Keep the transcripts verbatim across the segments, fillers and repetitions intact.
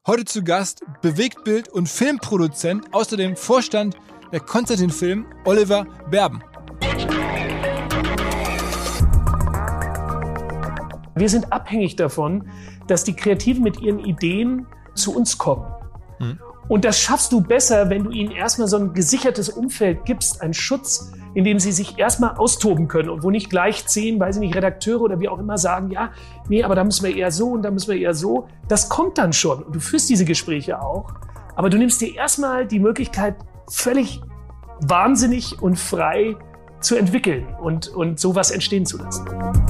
Heute zu Gast Bewegtbild- und Filmproduzent, außerdem Vorstand der Konstantin Film, Oliver Berben. Wir sind abhängig davon, dass die Kreativen mit ihren Ideen zu uns kommen. Mhm. Und das schaffst du besser, wenn du ihnen erstmal so ein gesichertes Umfeld gibst, einen Schutz, in dem sie sich erstmal austoben können und wo nicht gleich zehn, weiß ich nicht, Redakteure oder wie auch immer sagen, ja, nee, aber da müssen wir eher so und da müssen wir eher so. Das kommt dann schon und du führst diese Gespräche auch. Aber du nimmst dir erstmal die Möglichkeit, völlig wahnsinnig und frei zu entwickeln und, und sowas entstehen zu lassen.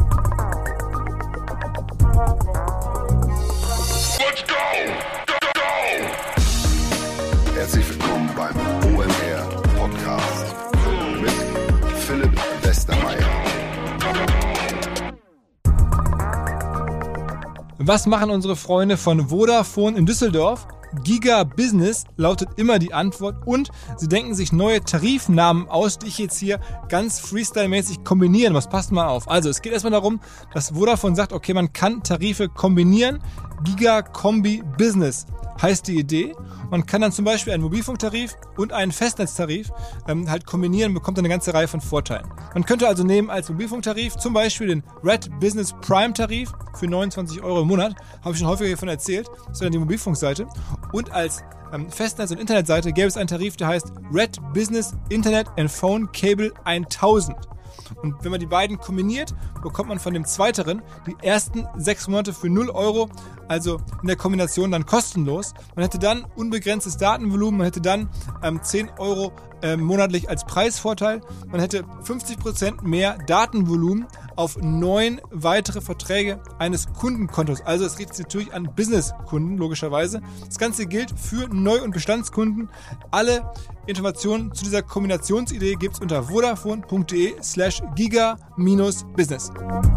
Herzlich willkommen beim O M R Podcast mit Philipp Westermeier. Was machen unsere Freunde von Vodafone in Düsseldorf? Giga Business lautet immer die Antwort und sie denken sich neue Tarifnamen aus, die ich jetzt hier ganz freestyle-mäßig kombinieren muss. Passt mal auf. Also es geht erstmal darum, dass Vodafone sagt, okay, man kann Tarife kombinieren. Giga Kombi Business heißt die Idee. Man kann dann zum Beispiel einen Mobilfunktarif und einen Festnetztarif ähm, halt kombinieren und bekommt dann eine ganze Reihe von Vorteilen. Man könnte also nehmen als Mobilfunktarif zum Beispiel den Red Business Prime Tarif für neunundzwanzig Euro im Monat. Habe ich schon häufiger davon erzählt. Das ist dann die Mobilfunkseite. Und als ähm, Festnetz- und Internetseite gäbe es einen Tarif, der heißt Red Business Internet and Phone Cable tausend. Und wenn man die beiden kombiniert, bekommt man von dem Zweiteren die ersten sechs Monate für null Euro, also in der Kombination dann kostenlos. Man hätte dann unbegrenztes Datenvolumen, man hätte dann ähm, zehn Euro äh, monatlich als Preisvorteil. Man hätte fünfzig Prozent mehr Datenvolumen auf neun weitere Verträge eines Kundenkontos. Also es richtet sich natürlich an Businesskunden, logischerweise. Das Ganze gilt für Neu- und Bestandskunden. Alle Informationen zu dieser Kombinationsidee gibt es unter vodafone.de slash giga minus business.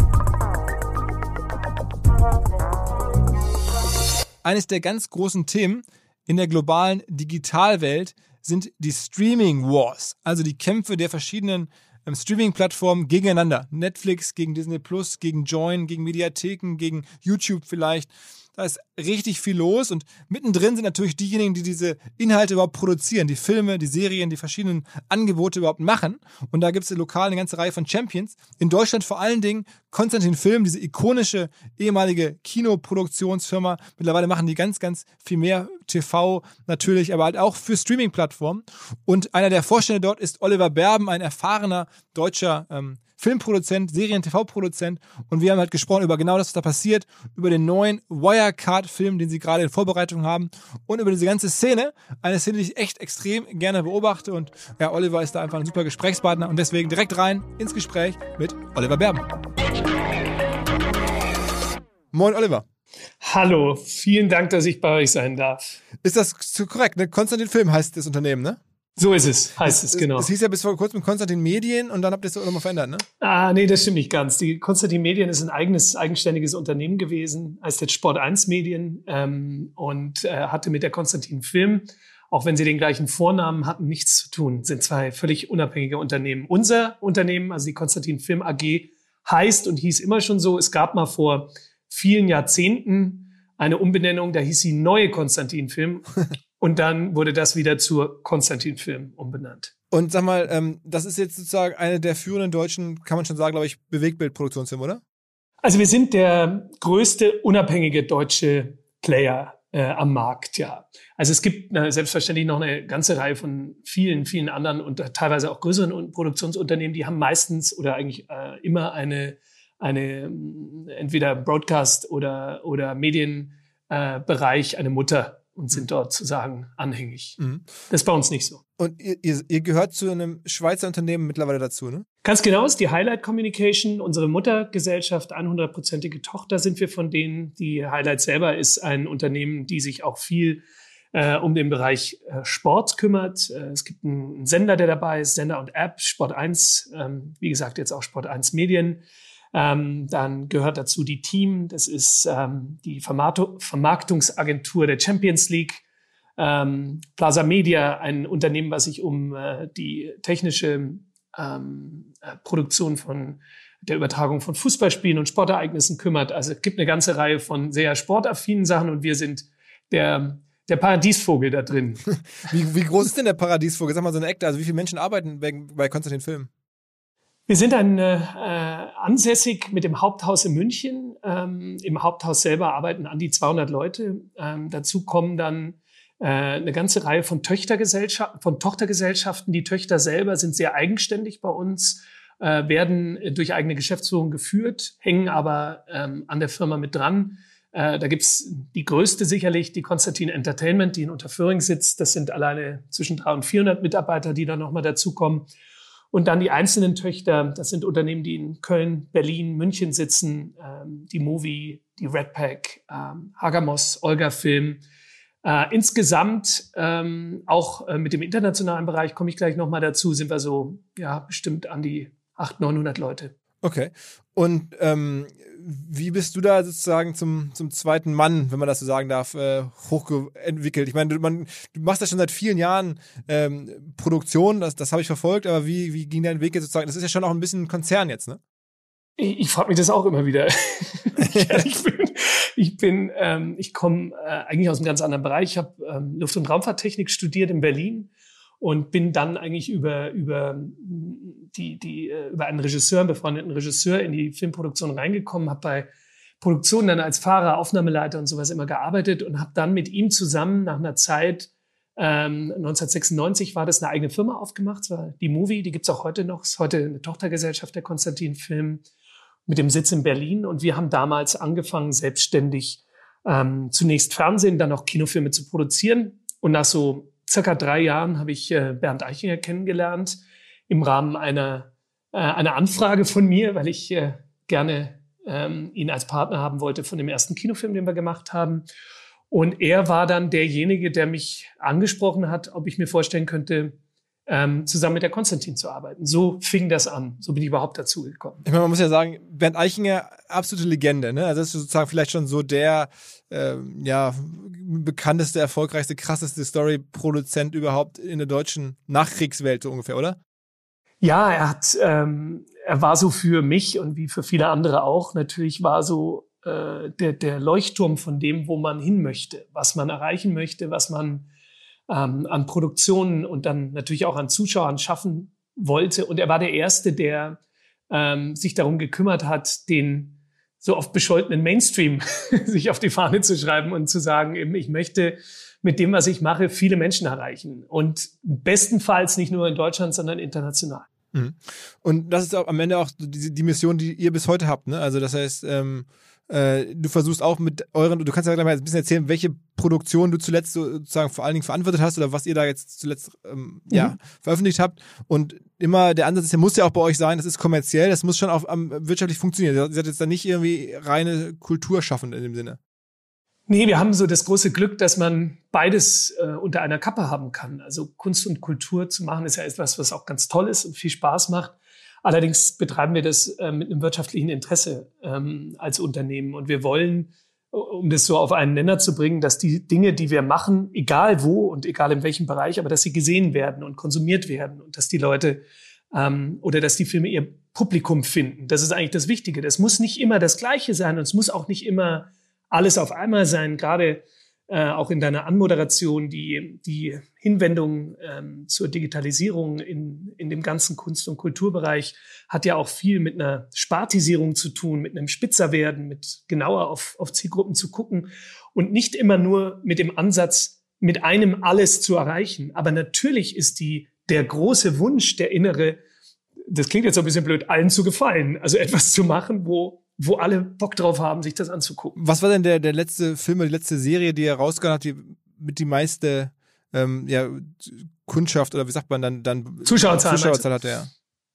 Eines der ganz großen Themen in der globalen Digitalwelt sind die Streaming Wars, also die Kämpfe der verschiedenen ähm, Streaming-Plattformen gegeneinander. Netflix gegen Disney Plus, gegen Join, gegen Mediatheken, gegen YouTube vielleicht. Da ist richtig viel los und mittendrin sind natürlich diejenigen, die diese Inhalte überhaupt produzieren, die Filme, die Serien, die verschiedenen Angebote überhaupt machen. Und da gibt es lokal eine ganze Reihe von Champions. In Deutschland vor allen Dingen Konstantin Film, diese ikonische ehemalige Kinoproduktionsfirma. Mittlerweile machen die ganz, ganz viel mehr T V natürlich, aber halt auch für Streaming-Plattformen. Und einer der Vorstände dort ist Oliver Berben, ein erfahrener deutscher ähm, Filmproduzent, Serien-T V-Produzent und wir haben halt gesprochen über genau das, was da passiert, über den neuen Wirecard-Film, den sie gerade in Vorbereitung haben und über diese ganze Szene, eine Szene, die ich echt extrem gerne beobachte und ja, Oliver ist da einfach ein super Gesprächspartner und deswegen direkt rein ins Gespräch mit Oliver Berben. Moin Oliver. Hallo, vielen Dank, dass ich bei euch sein darf. Ist das so korrekt, ne? Konstantin Film heißt das Unternehmen, ne? So ist es, heißt es, es genau. Es hieß ja bis vor kurzem Konstantin Medien und dann habt ihr es auch nochmal verändert, ne? Ah, nee, das stimmt nicht ganz. Die Konstantin Medien ist ein eigenes, eigenständiges Unternehmen gewesen, heißt jetzt Sport eins Medien ähm, und äh, hatte mit der Konstantin Film, auch wenn sie den gleichen Vornamen hatten, nichts zu tun. Sind zwei völlig unabhängige Unternehmen. Unser Unternehmen, also die Konstantin Film A G, heißt und hieß immer schon so, es gab mal vor vielen Jahrzehnten eine Umbenennung, da hieß sie Neue Konstantin Film. Und dann wurde das wieder zur Konstantin Film umbenannt. Und sag mal, ähm, das ist jetzt sozusagen eine der führenden deutschen, kann man schon sagen, glaube ich, Bewegtbildproduktionsfilme, oder? Also wir sind der größte unabhängige deutsche Player äh, am Markt, ja. Also es gibt äh, selbstverständlich noch eine ganze Reihe von vielen, vielen anderen und teilweise auch größeren Produktionsunternehmen, die haben meistens oder eigentlich äh, immer eine, eine entweder Broadcast- oder, oder Medienbereich, äh, eine Mutter und sind dort sozusagen anhängig. Mhm. Das ist bei uns nicht so. Und ihr, ihr, ihr gehört zu einem Schweizer Unternehmen mittlerweile dazu, ne? Ganz genau, ist die Highlight Communication, unsere Muttergesellschaft, hundertprozentige Tochter sind wir von denen. Die Highlight selber ist ein Unternehmen, die sich auch viel äh, um den Bereich äh, Sport kümmert. Äh, es gibt einen, einen Sender, der dabei ist, Sender und App, Sport eins, ähm, wie gesagt jetzt auch Sport eins Medien. Ähm, dann gehört dazu die Team, das ist ähm, die Vermarkt- Vermarktungsagentur der Champions League, ähm, Plaza Media, ein Unternehmen, was sich um äh, die technische ähm, äh, Produktion von der Übertragung von Fußballspielen und Sportereignissen kümmert. Also es gibt eine ganze Reihe von sehr sportaffinen Sachen und wir sind der, der Paradiesvogel da drin. Wie, wie groß ist denn der Paradiesvogel? Sag mal so eine Ektar, also wie viele Menschen arbeiten bei, bei Konstantin Film? Wir sind dann äh, ansässig mit dem Haupthaus in München. Ähm, Im Haupthaus selber arbeiten an die zweihundert Leute. Ähm, dazu kommen dann äh, eine ganze Reihe von Töchtergesellschaften, von Tochtergesellschaften. Die Töchter selber sind sehr eigenständig bei uns, äh, werden durch eigene Geschäftsführung geführt, hängen aber ähm, an der Firma mit dran. Äh, da gibt's die größte sicherlich, die Konstantin Entertainment, die in Unterföhring sitzt. Das sind alleine zwischen dreihundert und vierhundert Mitarbeiter, die dann nochmal dazukommen. Und dann die einzelnen Töchter, das sind Unternehmen, die in Köln, Berlin, München sitzen, ähm, die Movie, die Redpack, ähm, Hagamos, Olga Film. Äh, insgesamt, ähm, auch äh, mit dem internationalen Bereich, komme ich gleich nochmal dazu, sind wir so, ja, bestimmt an die achthundert, neunhundert Leute. Okay. Und ähm, wie bist du da sozusagen zum, zum zweiten Mann, wenn man das so sagen darf, äh, hochentwickelt? Ich meine, du, man, du machst das schon seit vielen Jahren ähm, Produktion, das, das habe ich verfolgt, aber wie, wie ging dein Weg jetzt sozusagen? Das ist ja schon auch ein bisschen ein Konzern jetzt, ne? Ich, ich frage mich das auch immer wieder. ich bin, ich, bin, ähm, ich komme äh, eigentlich aus einem ganz anderen Bereich. Ich habe ähm, Luft- und Raumfahrttechnik studiert in Berlin und bin dann eigentlich über über die die über einen Regisseur, einen befreundeten Regisseur in die Filmproduktion reingekommen, habe bei Produktionen dann als Fahrer, Aufnahmeleiter und sowas immer gearbeitet und habe dann mit ihm zusammen nach einer Zeit, ähm, neunzehnhundertsechsundneunzig war das, eine eigene Firma aufgemacht, das war die Movie, die gibt's auch heute noch, ist heute eine Tochtergesellschaft der Konstantin Film mit dem Sitz in Berlin und wir haben damals angefangen, selbstständig ähm, zunächst Fernsehen, dann auch Kinofilme zu produzieren und nach so circa drei Jahren habe ich äh, Bernd Eichinger kennengelernt im Rahmen einer, äh, einer Anfrage von mir, weil ich äh, gerne ähm, ihn als Partner haben wollte von dem ersten Kinofilm, den wir gemacht haben. Und er war dann derjenige, der mich angesprochen hat, ob ich mir vorstellen könnte, ähm, zusammen mit der Konstantin zu arbeiten. So fing das an. So bin ich überhaupt dazu gekommen. Ich meine, man muss ja sagen, Bernd Eichinger, absolute Legende, ne? Also das ist sozusagen vielleicht schon so der ähm, ja, bekannteste, erfolgreichste, krasseste Story-Produzent überhaupt in der deutschen Nachkriegswelt, so ungefähr, oder? Ja, er hat, ähm, er war so für mich und wie für viele andere auch, natürlich war so äh, der, der Leuchtturm von dem, wo man hin möchte, was man erreichen möchte, was man ähm, an Produktionen und dann natürlich auch an Zuschauern schaffen wollte. Und er war der Erste, der ähm, sich darum gekümmert hat, den so oft bescholtenen Mainstream sich auf die Fahne zu schreiben und zu sagen, eben, ich möchte mit dem, was ich mache, viele Menschen erreichen. Und bestenfalls nicht nur in Deutschland, sondern international. Mhm. Und das ist auch am Ende auch die, die Mission, die ihr bis heute habt, ne? Also das heißt, ähm, äh, du versuchst auch mit euren, du kannst ja gleich mal ein bisschen erzählen, welche Produktion du zuletzt sozusagen vor allen Dingen verantwortet hast oder was ihr da jetzt zuletzt ähm, mhm. ja, veröffentlicht habt. Und immer der Ansatz ist, der muss ja auch bei euch sein, das ist kommerziell, das muss schon auch um, wirtschaftlich funktionieren. Ihr seid jetzt da nicht irgendwie reine Kulturschaffende in dem Sinne. Nee, wir haben so das große Glück, dass man beides äh, unter einer Kappe haben kann. Also Kunst und Kultur zu machen, ist ja etwas, was auch ganz toll ist und viel Spaß macht. Allerdings betreiben wir das äh, mit einem wirtschaftlichen Interesse ähm, als Unternehmen. Und wir wollen, um das so auf einen Nenner zu bringen, dass die Dinge, die wir machen, egal wo und egal in welchem Bereich, aber dass sie gesehen werden und konsumiert werden und dass die Leute ähm, oder dass die Filme ihr Publikum finden. Das ist eigentlich das Wichtige. Das muss nicht immer das Gleiche sein und es muss auch nicht immer alles auf einmal sein, gerade äh, auch in deiner Anmoderation, die die Hinwendung ähm, zur Digitalisierung in in dem ganzen Kunst- und Kulturbereich hat ja auch viel mit einer Spartisierung zu tun, mit einem Spitzerwerden, mit genauer auf auf Zielgruppen zu gucken und nicht immer nur mit dem Ansatz, mit einem alles zu erreichen. Aber natürlich ist die der große Wunsch, der innere, das klingt jetzt so ein bisschen blöd, allen zu gefallen, also etwas zu machen, wo wo alle Bock drauf haben, sich das anzugucken. Was war denn der, der letzte Film, die letzte Serie, die ihr rausgehauen habt, die mit die meiste ähm, ja, Kundschaft oder wie sagt man dann? dann Zuschauerzahl. Zuschauerzahl hatte, ja.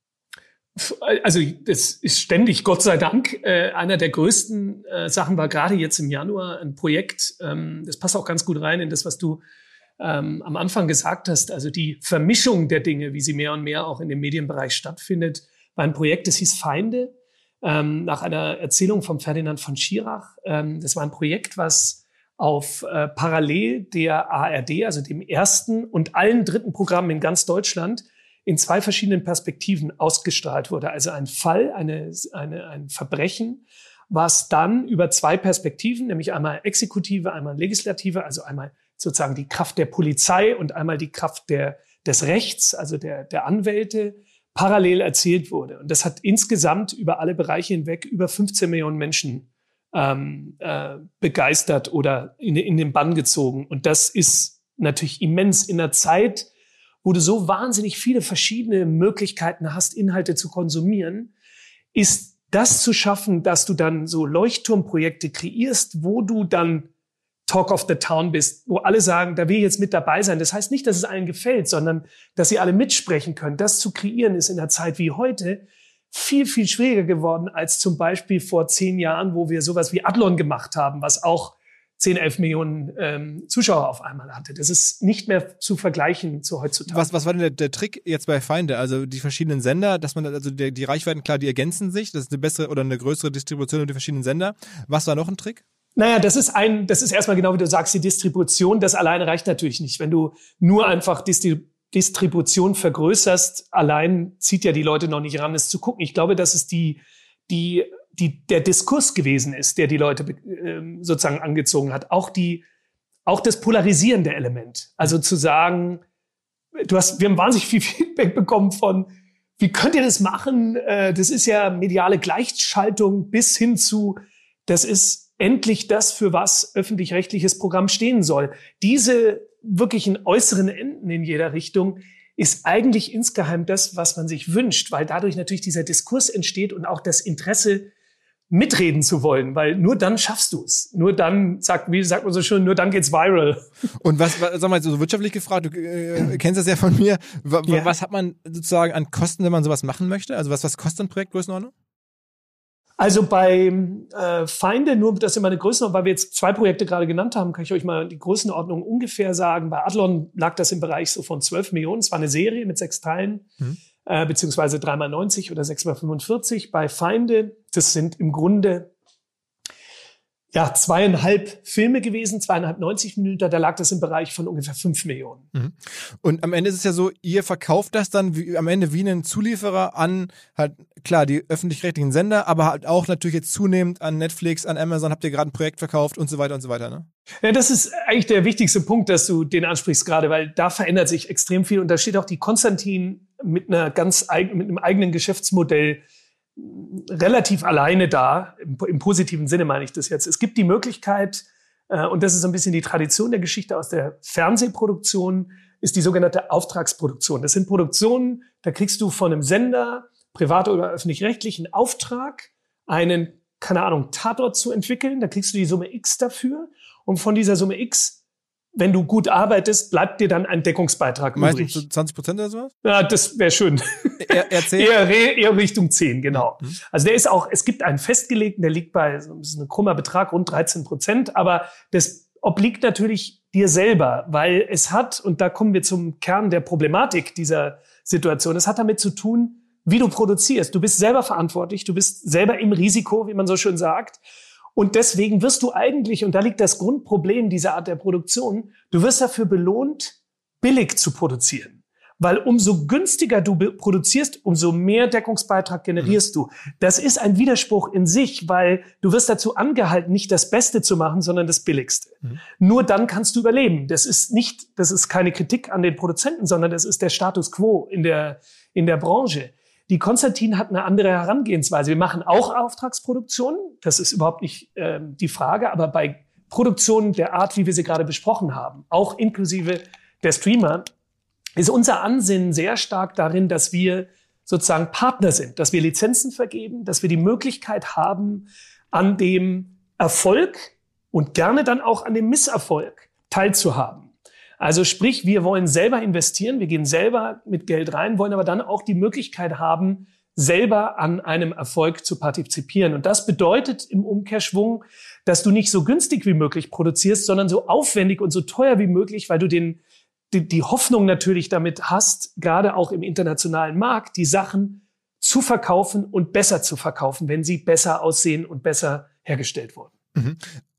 Also das ist ständig, Gott sei Dank, äh, einer der größten äh, Sachen war gerade jetzt im Januar ein Projekt, ähm, das passt auch ganz gut rein in das, was du ähm, am Anfang gesagt hast, also die Vermischung der Dinge, wie sie mehr und mehr auch in dem Medienbereich stattfindet, war ein Projekt, das hieß Feinde. Ähm, nach einer Erzählung von Ferdinand von Schirach. Ähm, das war ein Projekt, was auf äh, parallel der A R D, also dem ersten und allen dritten Programmen in ganz Deutschland, in zwei verschiedenen Perspektiven ausgestrahlt wurde. Also ein Fall, eine, eine, ein Verbrechen was dann über zwei Perspektiven, nämlich einmal Exekutive, einmal Legislative, also einmal sozusagen die Kraft der Polizei und einmal die Kraft der, des Rechts, also der, der Anwälte, parallel erzielt wurde. Und das hat insgesamt über alle Bereiche hinweg über fünfzehn Millionen Menschen ähm, äh, begeistert oder in, in den Bann gezogen. Und das ist natürlich immens in der Zeit, wo du so wahnsinnig viele verschiedene Möglichkeiten hast, Inhalte zu konsumieren, ist das zu schaffen, dass du dann so Leuchtturmprojekte kreierst, wo du dann Talk of the Town bist, wo alle sagen, da will ich jetzt mit dabei sein. Das heißt nicht, dass es allen gefällt, sondern dass sie alle mitsprechen können. Das zu kreieren ist in einer Zeit wie heute viel, viel schwieriger geworden als zum Beispiel vor zehn Jahren, wo wir sowas wie Adlon gemacht haben, was auch zehn, elf Millionen ähm, Zuschauer auf einmal hatte. Das ist nicht mehr zu vergleichen zu heutzutage. Was, was war denn der, der Trick jetzt bei Feinde? Also die verschiedenen Sender, dass man, also die, die Reichweiten, klar, die ergänzen sich, das ist eine bessere oder eine größere Distribution über die verschiedenen Sender. Was war noch ein Trick? Naja, das ist ein, das ist erstmal genau wie du sagst, die Distribution, das alleine reicht natürlich nicht. Wenn du nur einfach Distri- Distribution vergrößerst, allein zieht ja die Leute noch nicht ran, es zu gucken. Ich glaube, dass es die, die, die, der Diskurs gewesen ist, der die Leute äh, sozusagen angezogen hat. Auch die, auch das polarisierende Element. Also zu sagen, du hast, wir haben wahnsinnig viel Feedback bekommen von, wie könnt ihr das machen? Äh, das ist ja mediale Gleichschaltung bis hin zu, das ist endlich das, für was öffentlich-rechtliches Programm stehen soll. Diese wirklichen äußeren Enden in jeder Richtung ist eigentlich insgeheim das, was man sich wünscht, weil dadurch natürlich dieser Diskurs entsteht und auch das Interesse, mitreden zu wollen, weil nur dann schaffst du es. Nur dann, sagt, wie sagt man so schön, nur dann geht's viral. Und was, was sag mal, so wirtschaftlich gefragt, du äh, kennst das ja von mir, was, ja. was hat man sozusagen an Kosten, wenn man sowas machen möchte? Also was, was kostet ein Projekt Größenordnung? Also bei äh, Feinde, nur das ist immer eine Größenordnung, weil wir jetzt zwei Projekte gerade genannt haben, kann ich euch mal die Größenordnung ungefähr sagen. Bei Adlon lag das im Bereich so von zwölf Millionen. Es war eine Serie mit sechs Teilen, mhm. äh, beziehungsweise drei mal neunzig oder sechs mal fünfundvierzig. Bei Feinde, das sind im Grunde ja zweieinhalb Filme gewesen, zweieinhalb neunzig Minuten, da lag das im Bereich von ungefähr fünf Millionen. Mhm. Und am Ende ist es ja so, ihr verkauft das dann wie, am Ende wie einen Zulieferer an, halt klar, die öffentlich-rechtlichen Sender, aber halt auch natürlich jetzt zunehmend an Netflix, an Amazon, habt ihr gerade ein Projekt verkauft und so weiter und so weiter, ne? Ja, das ist eigentlich der wichtigste Punkt, dass du den ansprichst gerade, weil da verändert sich extrem viel und da steht auch die Konstantin mit einer ganz eigen, mit einem eigenen Geschäftsmodell relativ alleine da, im, im positiven Sinne meine ich das jetzt. Es gibt die Möglichkeit, äh, und das ist so ein bisschen die Tradition der Geschichte aus der Fernsehproduktion, ist die sogenannte Auftragsproduktion. Das sind Produktionen, da kriegst du von einem Sender, privat oder öffentlich-rechtlich, einen Auftrag, einen, keine Ahnung, Tatort zu entwickeln, da kriegst du die Summe X dafür und von dieser Summe X, wenn du gut arbeitest, bleibt dir dann ein Deckungsbeitrag Meistens übrig. so zwanzig Prozent oder sowas? Ja, das wäre schön. Er, erzähl. eher, eher Richtung zehn, genau. Mhm. Also der ist auch, es gibt einen festgelegten, der liegt bei, so ein krummer Betrag, rund dreizehn Prozent, aber das obliegt natürlich dir selber, weil es hat, und da kommen wir zum Kern der Problematik dieser Situation, es hat damit zu tun, wie du produzierst. Du bist selber verantwortlich, du bist selber im Risiko, wie man so schön sagt. Und deswegen wirst du eigentlich, und da liegt das Grundproblem dieser Art der Produktion, du wirst dafür belohnt, billig zu produzieren. Weil umso günstiger du produzierst, umso mehr Deckungsbeitrag generierst du. Das ist ein Widerspruch in sich, weil du wirst dazu angehalten, nicht das Beste zu machen, sondern das Billigste. Mhm. Nur dann kannst du überleben. Das ist nicht, das ist keine Kritik an den Produzenten, sondern das ist der Status quo in der, in der Branche. Die Konstantin hat eine andere Herangehensweise. Wir machen auch Auftragsproduktionen. Das ist überhaupt nicht äh, die Frage. Aber bei Produktionen der Art, wie wir sie gerade besprochen haben, auch inklusive der Streamer, ist unser Ansinnen sehr stark darin, dass wir sozusagen Partner sind, dass wir Lizenzen vergeben, dass wir die Möglichkeit haben, an dem Erfolg und gerne dann auch an dem Misserfolg teilzuhaben. Also sprich, wir wollen selber investieren, wir gehen selber mit Geld rein, wollen aber dann auch die Möglichkeit haben, selber an einem Erfolg zu partizipieren. Und das bedeutet im Umkehrschwung, dass du nicht so günstig wie möglich produzierst, sondern so aufwendig und so teuer wie möglich, weil du den, die, die Hoffnung natürlich damit hast, gerade auch im internationalen Markt, die Sachen zu verkaufen und besser zu verkaufen, wenn sie besser aussehen und besser hergestellt wurden. Mhm.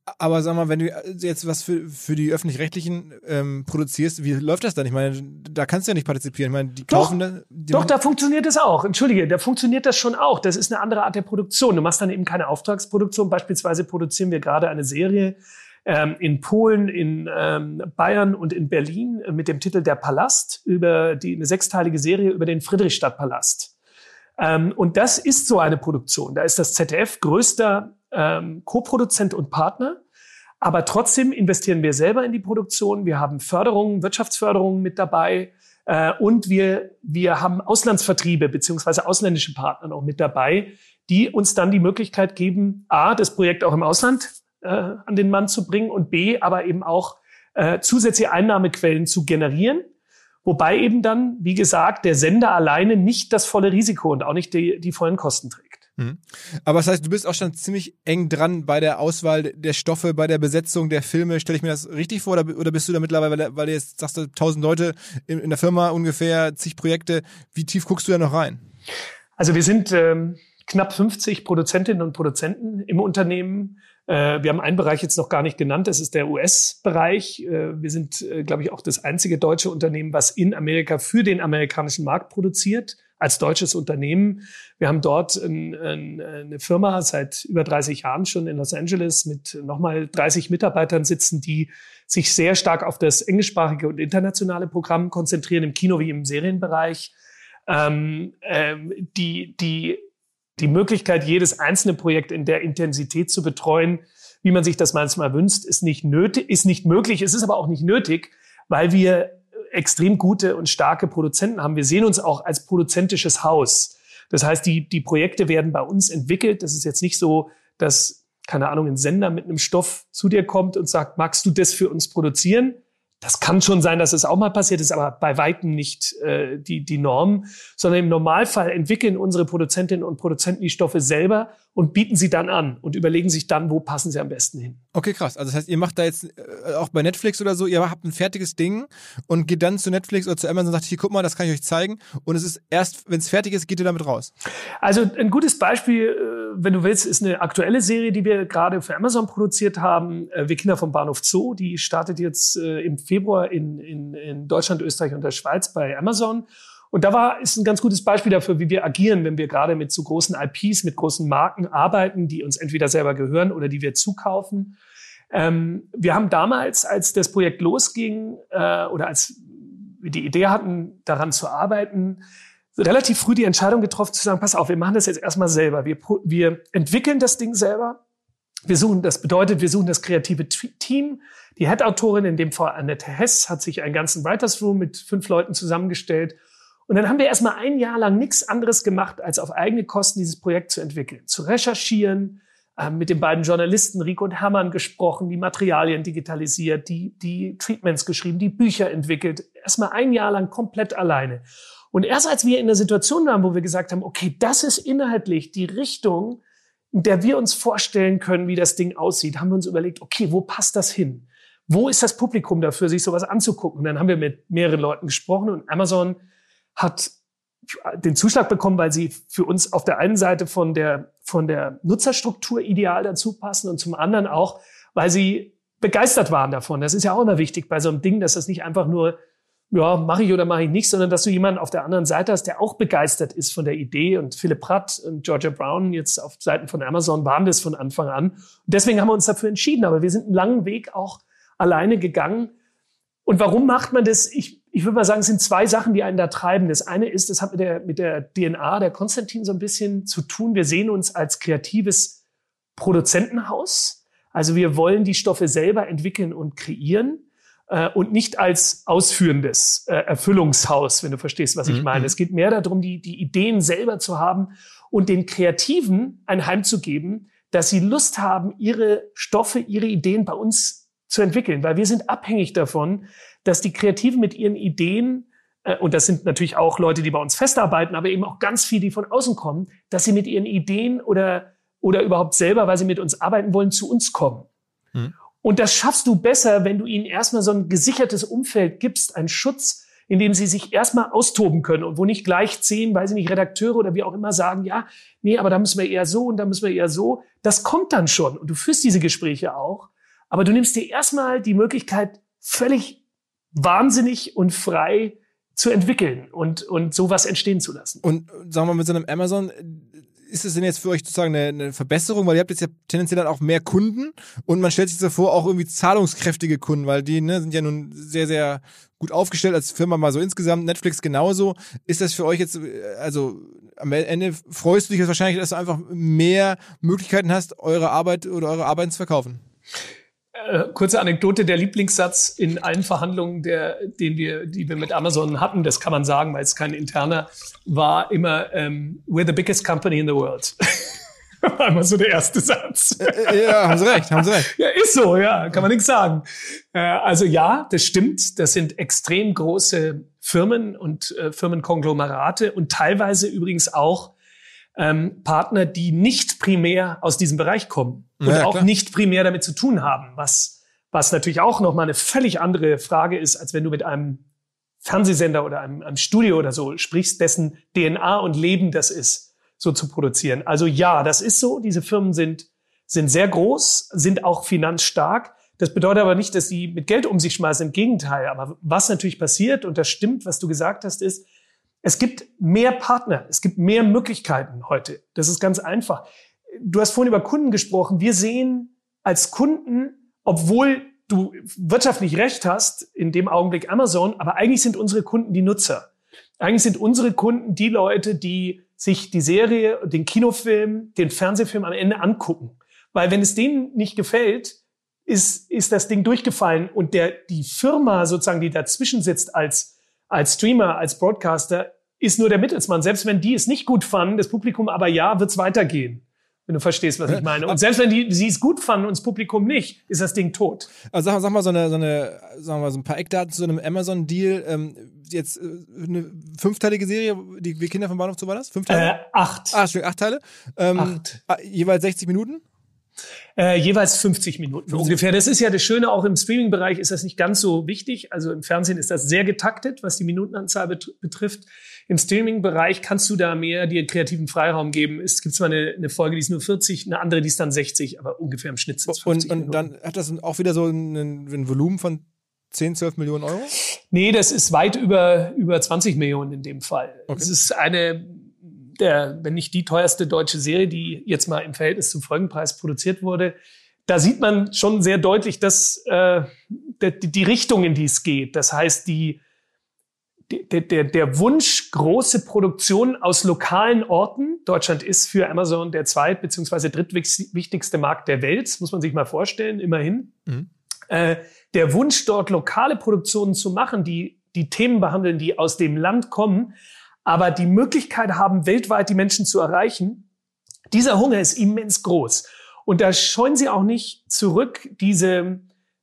Aber sag mal, wenn du jetzt was für, für die Öffentlich-Rechtlichen ähm, produzierst, wie läuft das dann? Ich meine, da kannst du ja nicht partizipieren. Ich meine, die kaufen Doch, da, die doch da funktioniert es auch. Entschuldige, da funktioniert das schon auch. Das ist eine andere Art der Produktion. Du machst dann eben keine Auftragsproduktion. Beispielsweise produzieren wir gerade eine Serie ähm, in Polen, in ähm, Bayern und in Berlin mit dem Titel Der Palast, über die eine sechsteilige Serie über den Friedrichstadtpalast. Ähm, und das ist so eine Produktion. Da ist das Z D F größter ähm, Co-Produzent und Partner. Aber trotzdem investieren wir selber in die Produktion. Wir haben Förderungen, Wirtschaftsförderungen mit dabei. Äh, und wir, wir haben Auslandsvertriebe beziehungsweise ausländische Partner noch mit dabei, die uns dann die Möglichkeit geben, A, das Projekt auch im Ausland äh, an den Mann zu bringen und B, aber eben auch äh, zusätzliche Einnahmequellen zu generieren. Wobei eben dann, wie gesagt, der Sender alleine nicht das volle Risiko und auch nicht die, die vollen Kosten trägt. Mhm. Aber das heißt, du bist auch schon ziemlich eng dran bei der Auswahl der Stoffe, bei der Besetzung der Filme. Stelle ich mir das richtig vor? Oder, oder bist du da mittlerweile, weil du jetzt sagst, du tausend Leute in, in der Firma ungefähr, zig Projekte. Wie tief guckst du da noch rein? Also wir sind ähm, knapp fünfzig Produzentinnen und Produzenten im Unternehmen. Äh, wir haben einen Bereich jetzt noch gar nicht genannt, das ist der U S-Bereich. Äh, wir sind, äh, glaube ich, auch das einzige deutsche Unternehmen, was in Amerika für den amerikanischen Markt produziert, als deutsches Unternehmen. Wir haben dort ein, ein, eine Firma seit über dreißig Jahren schon in Los Angeles mit nochmal dreißig Mitarbeitern sitzen, die sich sehr stark auf das englischsprachige und internationale Programm konzentrieren, im Kino wie im Serienbereich. Ähm, ähm, die, die Die Möglichkeit, jedes einzelne Projekt in der Intensität zu betreuen, wie man sich das manchmal wünscht, ist nicht nötig, ist nicht möglich. Es ist aber auch nicht nötig, weil wir extrem gute und starke Produzenten haben. Wir sehen uns auch als produzentisches Haus. Das heißt, die, die Projekte werden bei uns entwickelt. Das ist jetzt nicht so, dass, keine Ahnung, ein Sender mit einem Stoff zu dir kommt und sagt, magst du das für uns produzieren? Das kann schon sein, dass es auch mal passiert ist, aber bei weitem nicht äh, die, die Norm, sondern im Normalfall entwickeln unsere Produzentinnen und Produzenten die Stoffe selber und bieten sie dann an und überlegen sich dann, wo passen sie am besten hin. Okay, krass. Also das heißt, ihr macht da jetzt äh, auch bei Netflix oder so, ihr habt ein fertiges Ding und geht dann zu Netflix oder zu Amazon und sagt, hier, guck mal, das kann ich euch zeigen. Und es ist erst, wenn es fertig ist, geht ihr damit raus. Also ein gutes Beispiel, äh, wenn du willst, ist eine aktuelle Serie, die wir gerade für Amazon produziert haben. Äh, Wir Kinder vom Bahnhof Zoo, die startet jetzt äh, im Februar in, in, in Deutschland, Österreich und der Schweiz bei Amazon. Und da war, ist ein ganz gutes Beispiel dafür, wie wir agieren, wenn wir gerade mit so großen I Ps, mit großen Marken arbeiten, die uns entweder selber gehören oder die wir zukaufen. Ähm, wir haben damals, als das Projekt losging, äh, oder als wir die Idee hatten, daran zu arbeiten, relativ früh die Entscheidung getroffen zu sagen, pass auf, wir machen das jetzt erstmal selber. Wir, wir entwickeln das Ding selber. Wir suchen, das bedeutet, wir suchen das kreative Team. Die Head-Autorin, in dem Fall Annette Hess, hat sich einen ganzen Writers Room mit fünf Leuten zusammengestellt. Und dann haben wir erstmal ein Jahr lang nichts anderes gemacht, als auf eigene Kosten dieses Projekt zu entwickeln, zu recherchieren, äh, mit den beiden Journalisten Rico und Hermann gesprochen, die Materialien digitalisiert, die, die Treatments geschrieben, die Bücher entwickelt. Erstmal ein Jahr lang komplett alleine. Und erst als wir in der Situation waren, wo wir gesagt haben, okay, das ist inhaltlich die Richtung, in der wir uns vorstellen können, wie das Ding aussieht, haben wir uns überlegt, okay, wo passt das hin? Wo ist das Publikum dafür, sich sowas anzugucken? Und dann haben wir mit mehreren Leuten gesprochen und Amazon hat den Zuschlag bekommen, weil sie für uns auf der einen Seite von der, von der Nutzerstruktur ideal dazu passen und zum anderen auch, weil sie begeistert waren davon. Das ist ja auch immer wichtig bei so einem Ding, dass das nicht einfach nur, ja, mache ich oder mache ich nicht, sondern dass du jemanden auf der anderen Seite hast, der auch begeistert ist von der Idee. Und Philipp Pratt und Georgia Brown jetzt auf Seiten von Amazon waren das von Anfang an. Und deswegen haben wir uns dafür entschieden. Aber wir sind einen langen Weg auch alleine gegangen. Und warum macht man das? Ich, ich würde mal sagen, es sind zwei Sachen, die einen da treiben. Das eine ist, das hat mit der, mit der D N A der Konstantin so ein bisschen zu tun. Wir sehen uns als kreatives Produzentenhaus. Also wir wollen die Stoffe selber entwickeln und kreieren. Und nicht als ausführendes äh, Erfüllungshaus, wenn du verstehst, was ich meine. Mhm. Es geht mehr darum, die, die Ideen selber zu haben und den Kreativen ein Heim zu geben, dass sie Lust haben, ihre Stoffe, ihre Ideen bei uns zu entwickeln. Weil wir sind abhängig davon, dass die Kreativen mit ihren Ideen, äh, und das sind natürlich auch Leute, die bei uns festarbeiten, aber eben auch ganz viele, die von außen kommen, dass sie mit ihren Ideen oder, oder überhaupt selber, weil sie mit uns arbeiten wollen, zu uns kommen. Mhm. Und das schaffst du besser, wenn du ihnen erstmal so ein gesichertes Umfeld gibst, einen Schutz, in dem sie sich erstmal austoben können und wo nicht gleich zehn, weiß ich nicht, Redakteure oder wie auch immer sagen, ja, nee, aber da müssen wir eher so und da müssen wir eher so. Das kommt dann schon und du führst diese Gespräche auch. Aber du nimmst dir erstmal die Möglichkeit, völlig wahnsinnig und frei zu entwickeln und, und sowas entstehen zu lassen. Und sagen wir mal, mit so einem Amazon, ist es denn jetzt für euch sozusagen eine, eine Verbesserung? Weil ihr habt jetzt ja tendenziell dann auch mehr Kunden und man stellt sich so vor, auch irgendwie zahlungskräftige Kunden, weil die ne, sind ja nun sehr, sehr gut aufgestellt als Firma mal so insgesamt, Netflix genauso. Ist das für euch jetzt, also am Ende freust du dich jetzt wahrscheinlich, dass du einfach mehr Möglichkeiten hast, eure Arbeit oder eure Arbeiten zu verkaufen? Äh, kurze Anekdote, der Lieblingssatz in allen Verhandlungen, der, den wir, die wir mit Amazon hatten, das kann man sagen, weil es kein interner, war immer, ähm, we're the biggest company in the world. War immer so der erste Satz. Äh, ja, haben Sie recht, haben Sie recht. Ja, ist so, ja, kann man nichts sagen. Äh, also ja, das stimmt, das sind extrem große Firmen und äh, Firmenkonglomerate und teilweise übrigens auch Ähm, Partner, die nicht primär aus diesem Bereich kommen und ja, auch klar. nicht primär damit zu tun haben, was, was natürlich auch nochmal eine völlig andere Frage ist, als wenn du mit einem Fernsehsender oder einem, einem Studio oder so sprichst, dessen D N A und Leben das ist, so zu produzieren. Also ja, das ist so, diese Firmen sind, sind sehr groß, sind auch finanzstark. Das bedeutet aber nicht, dass sie mit Geld um sich schmeißen, im Gegenteil. Aber was natürlich passiert, und das stimmt, was du gesagt hast, ist, es gibt mehr Partner, es gibt mehr Möglichkeiten heute. Das ist ganz einfach. Du hast vorhin über Kunden gesprochen. Wir sehen als Kunden, obwohl du wirtschaftlich recht hast, in dem Augenblick Amazon, aber eigentlich sind unsere Kunden die Nutzer. Eigentlich sind unsere Kunden die Leute, die sich die Serie, den Kinofilm, den Fernsehfilm am Ende angucken. Weil wenn es denen nicht gefällt, ist, ist das Ding durchgefallen und der, die Firma sozusagen, die dazwischen sitzt als als Streamer, als Broadcaster, ist nur der Mittelsmann. Selbst wenn die es nicht gut fanden, das Publikum aber ja, wird es weitergehen. Wenn du verstehst, was ich meine. Und selbst wenn die sie es gut fanden und das Publikum nicht, ist das Ding tot. Also sag, sag mal so eine, so eine, sagen wir mal so ein paar Eckdaten zu so einem Amazon-Deal. Ähm, jetzt äh, eine fünfteilige Serie, die wir Kinder vom Bahnhof, so war das? Fünf Teile? Äh, acht. Ah, Stück, acht Teile. Ähm, acht. Jeweils sechzig Minuten? Äh, jeweils fünfzig Minuten fünfzig. Ungefähr. Das ist ja das Schöne, auch im Streaming-Bereich ist das nicht ganz so wichtig. Also im Fernsehen ist das sehr getaktet, was die Minutenanzahl bet- betrifft. Im Streaming-Bereich kannst du da mehr dir kreativen Freiraum geben. Es gibt zwar eine, eine Folge, die ist nur vierzig, eine andere, die ist dann sechzig, aber ungefähr im Schnitt sind es fünfzig und, und Minuten. dann hat das auch wieder so ein, ein Volumen von zehn, zwölf Millionen Euro? Nee, das ist weit über, über zwanzig Millionen in dem Fall. Okay. Es ist eine der, wenn nicht die teuerste deutsche Serie, die jetzt mal im Verhältnis zum Folgenpreis produziert wurde. Da sieht man schon sehr deutlich, dass äh, die, die Richtung, in die es geht. Das heißt, die, der, der, der Wunsch, große Produktion aus lokalen Orten. Deutschland ist für Amazon der zweit- bzw. drittwichtigste Markt der Welt. Das muss man sich mal vorstellen, immerhin. Mhm. Äh, der Wunsch, dort lokale Produktionen zu machen, die die Themen behandeln, die aus dem Land kommen, aber die Möglichkeit haben, weltweit die Menschen zu erreichen. Dieser Hunger ist immens groß. Und da scheuen sie auch nicht zurück, diese,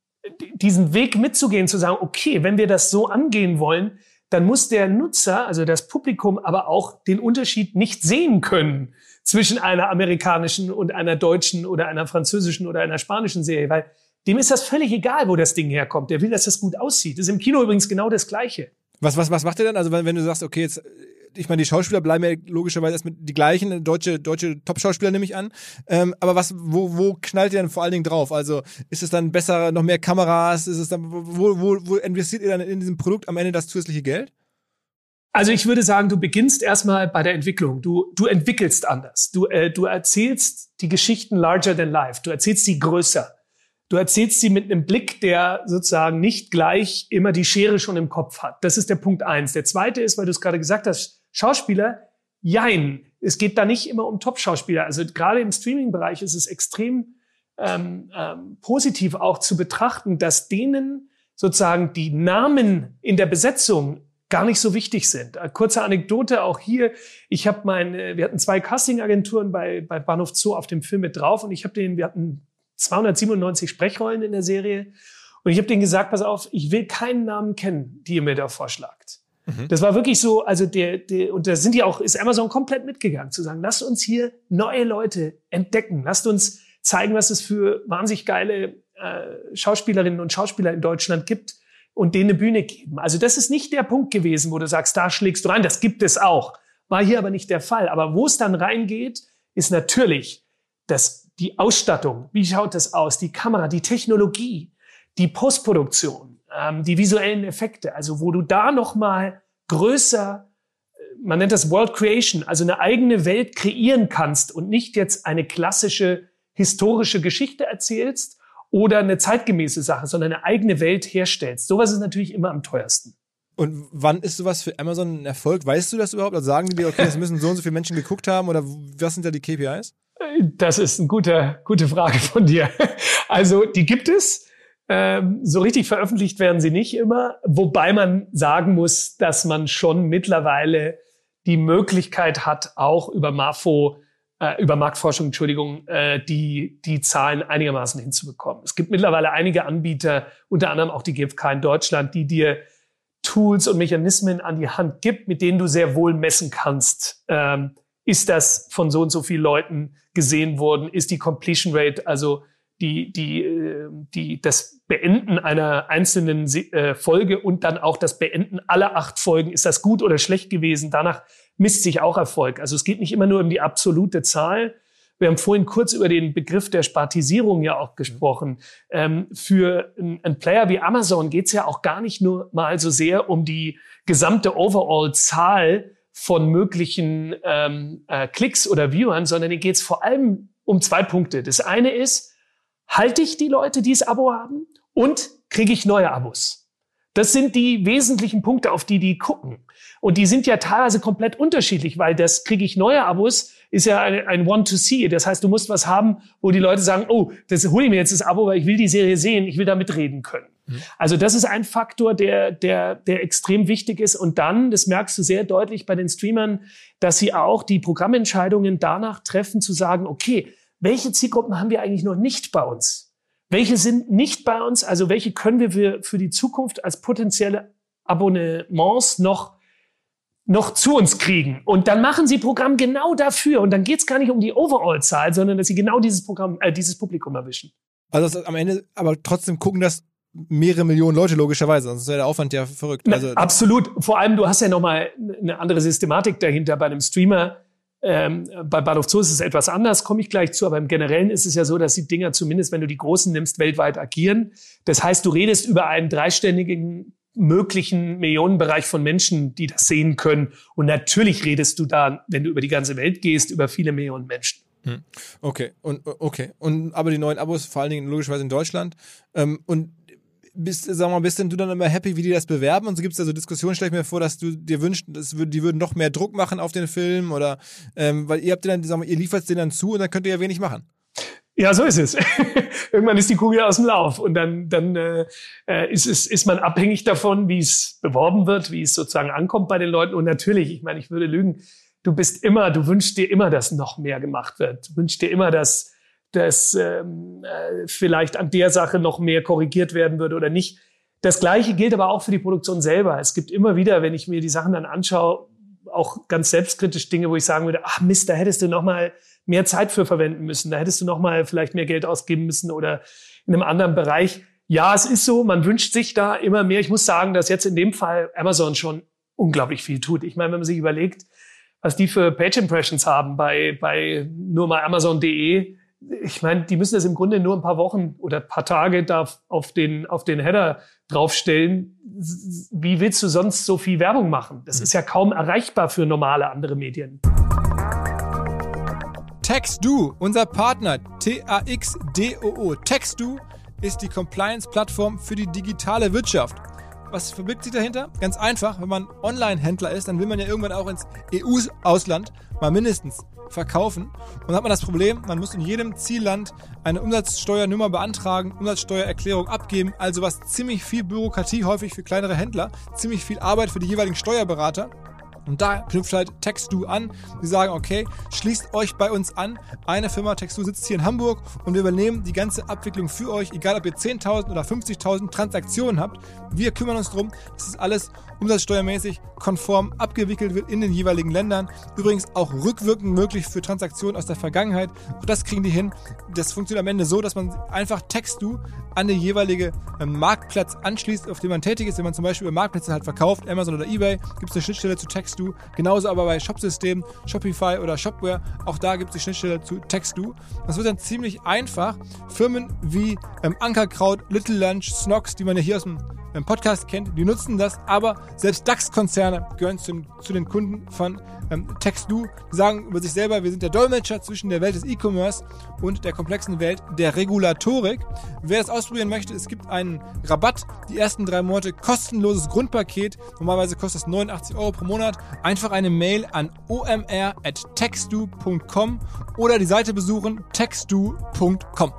diesen Weg mitzugehen, zu sagen, okay, wenn wir das so angehen wollen, dann muss der Nutzer, also das Publikum, aber auch den Unterschied nicht sehen können zwischen einer amerikanischen und einer deutschen oder einer französischen oder einer spanischen Serie, weil dem ist das völlig egal, wo das Ding herkommt. Der will, dass das gut aussieht. Das ist im Kino übrigens genau das Gleiche. Was, was, was macht ihr dann? Also wenn, wenn du sagst, okay, jetzt, ich meine, die Schauspieler bleiben ja logischerweise erstmal die gleichen, deutsche, deutsche Top-Schauspieler nehme ich an. Ähm, aber was, wo, wo knallt ihr dann vor allen Dingen drauf? Also ist es dann besser, noch mehr Kameras? Ist es dann, wo, wo, wo investiert ihr dann in diesem Produkt am Ende das zusätzliche Geld? Also ich würde sagen, du beginnst erstmal bei der Entwicklung. Du, du entwickelst anders. Du, äh, du erzählst die Geschichten larger than life. Du erzählst sie größer. Du erzählst sie mit einem Blick, der sozusagen nicht gleich immer die Schere schon im Kopf hat. Das ist der Punkt eins. Der zweite ist, weil du es gerade gesagt hast, Schauspieler, jein. Es geht da nicht immer um Top-Schauspieler. Also gerade im Streaming-Bereich ist es extrem ähm, ähm, positiv auch zu betrachten, dass denen sozusagen die Namen in der Besetzung gar nicht so wichtig sind. Eine kurze Anekdote auch hier. Ich habe meine, wir hatten zwei Casting-Agenturen bei, bei Bahnhof Zoo auf dem Film mit drauf und ich habe denen, wir hatten zweihundertsiebenundneunzig Sprechrollen in der Serie. Und ich habe denen gesagt, pass auf, ich will keinen Namen kennen, die ihr mir da vorschlagt. Mhm. Das war wirklich so, also der, der, und da sind die auch, ist Amazon komplett mitgegangen, zu sagen, lasst uns hier neue Leute entdecken. Lasst uns zeigen, was es für wahnsinnig geile äh, Schauspielerinnen und Schauspieler in Deutschland gibt und denen eine Bühne geben. Also das ist nicht der Punkt gewesen, wo du sagst, da schlägst du rein. Das gibt es auch. War hier aber nicht der Fall. Aber wo es dann reingeht, ist natürlich, dass die Ausstattung, wie schaut das aus, die Kamera, die Technologie, die Postproduktion, ähm, die visuellen Effekte, also wo du da nochmal größer, man nennt das World Creation, also eine eigene Welt kreieren kannst und nicht jetzt eine klassische historische Geschichte erzählst oder eine zeitgemäße Sache, sondern eine eigene Welt herstellst. Sowas ist natürlich immer am teuersten. Und wann ist sowas für Amazon ein Erfolg? Weißt du das überhaupt? Also sagen die dir, okay, das müssen so und so viele Menschen geguckt haben oder was sind da die K P Is? Das ist eine gute, gute Frage von dir. Also die gibt es. Ähm, so richtig veröffentlicht werden sie nicht immer. Wobei man sagen muss, dass man schon mittlerweile die Möglichkeit hat, auch über Marfo, äh, über Marktforschung, Entschuldigung, äh, die, die Zahlen einigermaßen hinzubekommen. Es gibt mittlerweile einige Anbieter, unter anderem auch die G f K in Deutschland, die dir Tools und Mechanismen an die Hand gibt, mit denen du sehr wohl messen kannst. Ähm, ist das von so und so vielen Leuten gesehen worden? Ist die Completion Rate, also die, die, die, das Beenden einer einzelnen äh, Folge und dann auch das Beenden aller acht Folgen, ist das gut oder schlecht gewesen? Danach misst sich auch Erfolg. Also es geht nicht immer nur um die absolute Zahl. Wir haben vorhin kurz über den Begriff der Spartisierung ja auch gesprochen. Ähm, für einen Player wie Amazon geht es ja auch gar nicht nur mal so sehr um die gesamte Overall-Zahl von möglichen ähm, äh, Klicks oder Viewern, sondern hier geht es vor allem um zwei Punkte. Das eine ist, halte ich die Leute, die das Abo haben, und kriege ich neue Abos? Das sind die wesentlichen Punkte, auf die die gucken. Und die sind ja teilweise komplett unterschiedlich, weil das kriege ich neue Abos ist ja ein, ein One-to-See. Das heißt, du musst was haben, wo die Leute sagen, oh, das hole ich mir jetzt das Abo, weil ich will die Serie sehen, ich will da mitreden können. Mhm. Also das ist ein Faktor, der, der, der extrem wichtig ist. Und dann, das merkst du sehr deutlich bei den Streamern, dass sie auch die Programmentscheidungen danach treffen, zu sagen, okay, welche Zielgruppen haben wir eigentlich noch nicht bei uns? Welche sind nicht bei uns? Also welche können wir für, für die Zukunft als potenzielle Abonnements noch noch zu uns kriegen. Und dann machen sie Programm genau dafür. Und dann geht es gar nicht um die Overall-Zahl, sondern dass sie genau dieses Programm, äh, dieses Publikum erwischen. Also das am Ende, aber trotzdem gucken das mehrere Millionen Leute logischerweise, sonst wäre der Aufwand ja verrückt. Also Na, absolut. Vor allem, du hast ja nochmal eine andere Systematik dahinter bei einem Streamer. Ähm, bei Bahnhof Zoo ist es etwas anders, komme ich gleich zu, aber im Generellen ist es ja so, dass die Dinger zumindest, wenn du die Großen nimmst, weltweit agieren. Das heißt, du redest über einen dreiständigen möglichen Millionenbereich von Menschen, die das sehen können. Und natürlich redest du da, wenn du über die ganze Welt gehst, über viele Millionen Menschen. Okay, und okay. Und aber die neuen Abos, vor allen Dingen logischerweise in Deutschland. Ähm, und bist, sag mal, bist denn du dann immer happy, wie die das bewerben? Und so gibt es da so Diskussionen, stell ich mir vor, dass du dir wünschst, dass wir, die würden noch mehr Druck machen auf den Film oder ähm, weil ihr habt den dann, sag mal, ihr liefert den dann zu und dann könnt ihr ja wenig machen. Ja, so ist es. Irgendwann ist die Kugel aus dem Lauf und dann, dann äh, ist, es, ist man abhängig davon, wie es beworben wird, wie es sozusagen ankommt bei den Leuten. Und natürlich, ich meine, ich würde lügen, du bist immer, du wünschst dir immer, dass noch mehr gemacht wird. Du wünschst dir immer, dass, dass ähm, äh, vielleicht an der Sache noch mehr korrigiert werden würde oder nicht. Das Gleiche gilt aber auch für die Produktion selber. Es gibt immer wieder, wenn ich mir die Sachen dann anschaue, auch ganz selbstkritisch Dinge, wo ich sagen würde, ach Mist, da hättest du noch mal mehr Zeit für verwenden müssen, da hättest du noch mal vielleicht mehr Geld ausgeben müssen oder in einem anderen Bereich. Ja, es ist so, man wünscht sich da immer mehr. Ich muss sagen, dass jetzt in dem Fall Amazon schon unglaublich viel tut. Ich meine, wenn man sich überlegt, was die für Page Impressions haben bei, bei nur mal Amazon punkt de, ich meine, die müssen das im Grunde nur ein paar Wochen oder ein paar Tage da auf den, auf den Header draufstellen. Wie willst du sonst so viel Werbung machen? Das ist ja kaum erreichbar für normale andere Medien. TaxDo, unser Partner, T A X D O O. TaxDo ist die Compliance-Plattform für die digitale Wirtschaft. Was verbirgt sich dahinter? Ganz einfach, wenn man Online-Händler ist, dann will man ja irgendwann auch ins E U-Ausland mal mindestens verkaufen. Und dann hat man das Problem, man muss in jedem Zielland eine Umsatzsteuernummer beantragen, Umsatzsteuererklärung abgeben, also was ziemlich viel Bürokratie häufig für kleinere Händler, ziemlich viel Arbeit für die jeweiligen Steuerberater. Und da knüpft halt TaxDo an. Sie sagen, okay, schließt euch bei uns an. Eine Firma, TaxDo, sitzt hier in Hamburg und wir übernehmen die ganze Abwicklung für euch, egal ob ihr zehntausend oder fünfzigtausend Transaktionen habt. Wir kümmern uns darum, dass das alles umsatzsteuermäßig konform abgewickelt wird in den jeweiligen Ländern. Übrigens auch rückwirkend möglich für Transaktionen aus der Vergangenheit. Auch das kriegen die hin. Das funktioniert am Ende so, dass man einfach TaxDo an den jeweiligen Marktplatz anschließt, auf dem man tätig ist. Wenn man zum Beispiel über Marktplätze halt verkauft, Amazon oder eBay, gibt es eine Schnittstelle zu TaxDo. Textdo. Genauso aber bei Shopsystemen, Shopify oder Shopware. Auch da gibt es die Schnittstelle zu Textdo. Das wird dann ziemlich einfach. Firmen wie ähm, Ankerkraut, Little Lunch, Snox, die man ja hier aus dem ähm, Podcast kennt, die nutzen das. Aber selbst DAX-Konzerne gehören zu, zu den Kunden von ähm, Textdo. Die sagen über sich selber, wir sind der Dolmetscher zwischen der Welt des E-Commerce und der komplexen Welt der Regulatorik. Wer das ausprobieren möchte, es gibt einen Rabatt. Die ersten drei Monate kostenloses Grundpaket. Normalerweise kostet es neunundachtzig Euro pro Monat. Einfach eine Mail an o m r at textdo punkt com oder die Seite besuchen textdo punkt com.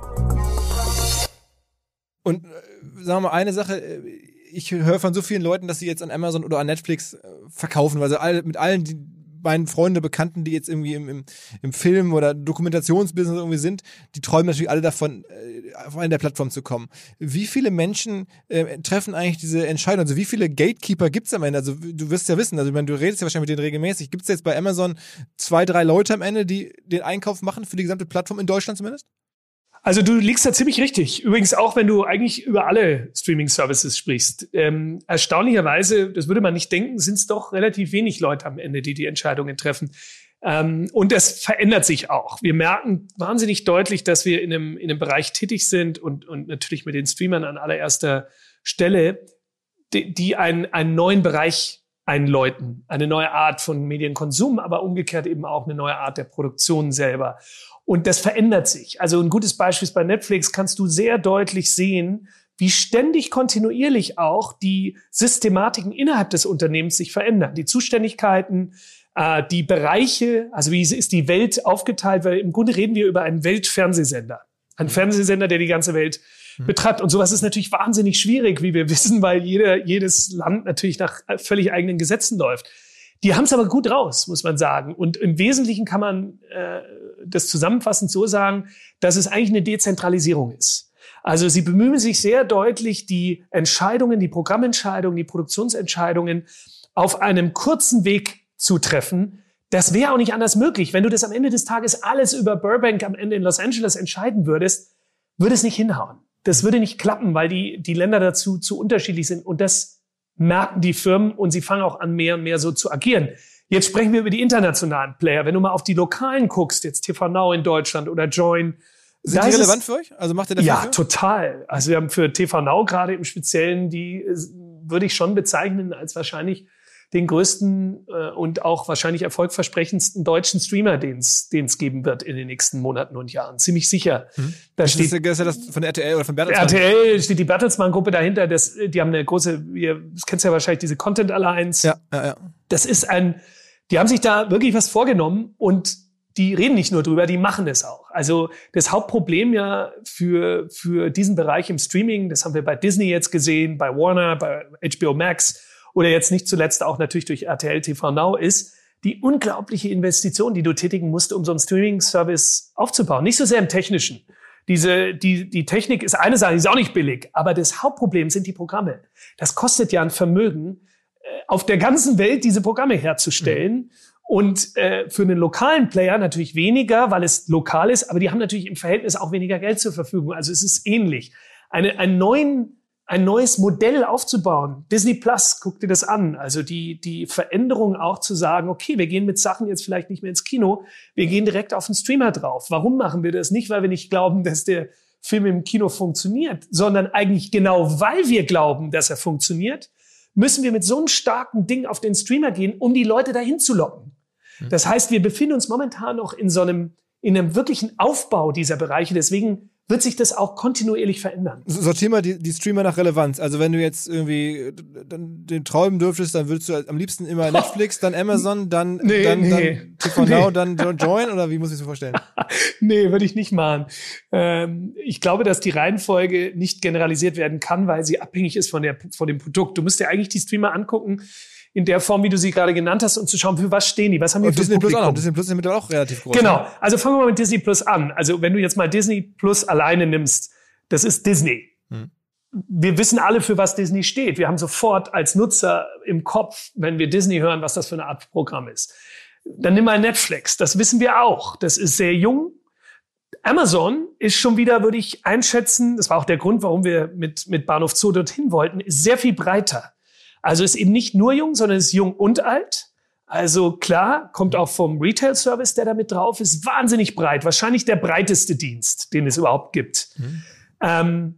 Und äh, sagen wir mal eine Sache, ich höre von so vielen Leuten, dass sie jetzt an Amazon oder an Netflix äh, verkaufen, weil sie alle, mit allen die meinen Freunde, Bekannten, die jetzt irgendwie im, im, im Film- oder Dokumentationsbusiness irgendwie sind, die träumen natürlich alle davon, äh, auf eine der Plattformen zu kommen. Wie viele Menschen äh, treffen eigentlich diese Entscheidung? Also wie viele Gatekeeper gibt es am Ende? Also du wirst ja wissen, also ich meine, du redest ja wahrscheinlich mit denen regelmäßig. Gibt es jetzt bei Amazon zwei, drei Leute am Ende, die den Einkauf machen für die gesamte Plattform in Deutschland zumindest? Also du liegst da ziemlich richtig. Übrigens auch, wenn du eigentlich über alle Streaming-Services sprichst. Ähm, erstaunlicherweise, das würde man nicht denken, sind es doch relativ wenig Leute am Ende, die die Entscheidungen treffen. Ähm, und das verändert sich auch. Wir merken wahnsinnig deutlich, dass wir in einem, in einem Bereich tätig sind und, und natürlich mit den Streamern an allererster Stelle, die, die einen, einen neuen Bereich einläuten. Eine neue Art von Medienkonsum, aber umgekehrt eben auch eine neue Art der Produktion selber. Und das verändert sich. Also ein gutes Beispiel ist bei Netflix, kannst du sehr deutlich sehen, wie ständig kontinuierlich auch die Systematiken innerhalb des Unternehmens sich verändern. Die Zuständigkeiten, äh, die Bereiche, also wie ist die Welt aufgeteilt, weil im Grunde reden wir über einen Weltfernsehsender. Ein Fernsehsender, der die ganze Welt mhm. betreibt. Und sowas ist natürlich wahnsinnig schwierig, wie wir wissen, weil jeder, jedes Land natürlich nach völlig eigenen Gesetzen läuft. Die haben es aber gut raus, muss man sagen. Und im Wesentlichen kann man äh, das zusammenfassend so sagen, dass es eigentlich eine Dezentralisierung ist. Also sie bemühen sich sehr deutlich, die Entscheidungen, die Programmentscheidungen, die Produktionsentscheidungen auf einem kurzen Weg zu treffen. Das wäre auch nicht anders möglich. Wenn du das am Ende des Tages alles über Burbank am Ende in Los Angeles entscheiden würdest, würde es nicht hinhauen. Das würde nicht klappen, weil die, die Länder dazu zu unterschiedlich sind. Und das merken die Firmen und sie fangen auch an, mehr und mehr so zu agieren. Jetzt sprechen wir über die internationalen Player. Wenn du mal auf die lokalen guckst, jetzt T V Now in Deutschland oder Join. Sind die relevant für euch? Also macht ihr das? Ja, für? total. Also wir haben für T V Now gerade im Speziellen, die würde ich schon bezeichnen als wahrscheinlich den größten äh, und auch wahrscheinlich erfolgversprechendsten deutschen Streamer, den es geben wird in den nächsten Monaten und Jahren. Ziemlich sicher. Hm. Da das steht, ist ja das von der R T L oder von Bertelsmann. R T L steht die Bertelsmann-Gruppe dahinter. Das, die haben eine große, ihr kennt ja wahrscheinlich diese Content Alliance. Ja, ja, ja. Das ist ein, die haben sich da wirklich was vorgenommen und die reden nicht nur drüber, die machen es auch. Also das Hauptproblem ja für, für diesen Bereich im Streaming, das haben wir bei Disney jetzt gesehen, bei Warner, bei H B O Max oder jetzt nicht zuletzt auch natürlich durch R T L T V Now, ist die unglaubliche Investition, die du tätigen musst, um so einen Streaming-Service aufzubauen. Nicht so sehr im Technischen. Diese, die, die Technik ist eine Sache, die ist auch nicht billig. Aber das Hauptproblem sind die Programme. Das kostet ja ein Vermögen, auf der ganzen Welt diese Programme herzustellen. Mhm. Und äh, für einen lokalen Player natürlich weniger, weil es lokal ist, aber die haben natürlich im Verhältnis auch weniger Geld zur Verfügung. Also es ist ähnlich. Eine, einen neuen, ein neues Modell aufzubauen. Disney Plus, guck dir das an. Also die, die Veränderung auch zu sagen, okay, wir gehen mit Sachen jetzt vielleicht nicht mehr ins Kino, wir gehen direkt auf den Streamer drauf. Warum machen wir das? Nicht, weil wir nicht glauben, dass der Film im Kino funktioniert, sondern eigentlich genau, weil wir glauben, dass er funktioniert, müssen wir mit so einem starken Ding auf den Streamer gehen, um die Leute dahin zu locken. Das heißt, wir befinden uns momentan noch in so einem, in einem wirklichen Aufbau dieser Bereiche. Deswegen wird sich das auch kontinuierlich verändern. Sortier mal die, die Streamer nach Relevanz. Also wenn du jetzt irgendwie dann den träumen dürftest, dann würdest du am liebsten immer Netflix, dann Amazon, dann, nee, dann, nee. dann T V Now, nee. dann Join, oder wie muss ich das vorstellen? Nee, würde ich nicht machen. Ähm, ich glaube, dass die Reihenfolge nicht generalisiert werden kann, weil sie abhängig ist von der, von dem Produkt. Du musst dir eigentlich die Streamer angucken, in der Form, wie du sie gerade genannt hast, und zu schauen, für was stehen die, was haben wir und für Disney Publikum. Plus auch noch. Disney Plus ist mittlerweile auch relativ groß. Genau, Ne? also fangen wir mal mit Disney Plus an. Also wenn du jetzt mal Disney Plus alleine nimmst, das ist Disney. Hm. Wir wissen alle, für was Disney steht. Wir haben sofort als Nutzer im Kopf, wenn wir Disney hören, was das für eine Art Programm ist. Dann nimm mal Netflix, das wissen wir auch. Das ist sehr jung. Amazon ist schon wieder, würde ich einschätzen, das war auch der Grund, warum wir mit, mit Bahnhof Zoo dorthin wollten, ist sehr viel breiter. Also ist eben nicht nur jung, sondern ist jung und alt. Also klar, kommt auch vom Retail-Service, der da mit drauf ist, wahnsinnig breit. Wahrscheinlich der breiteste Dienst, den es überhaupt gibt. Mhm. Ähm,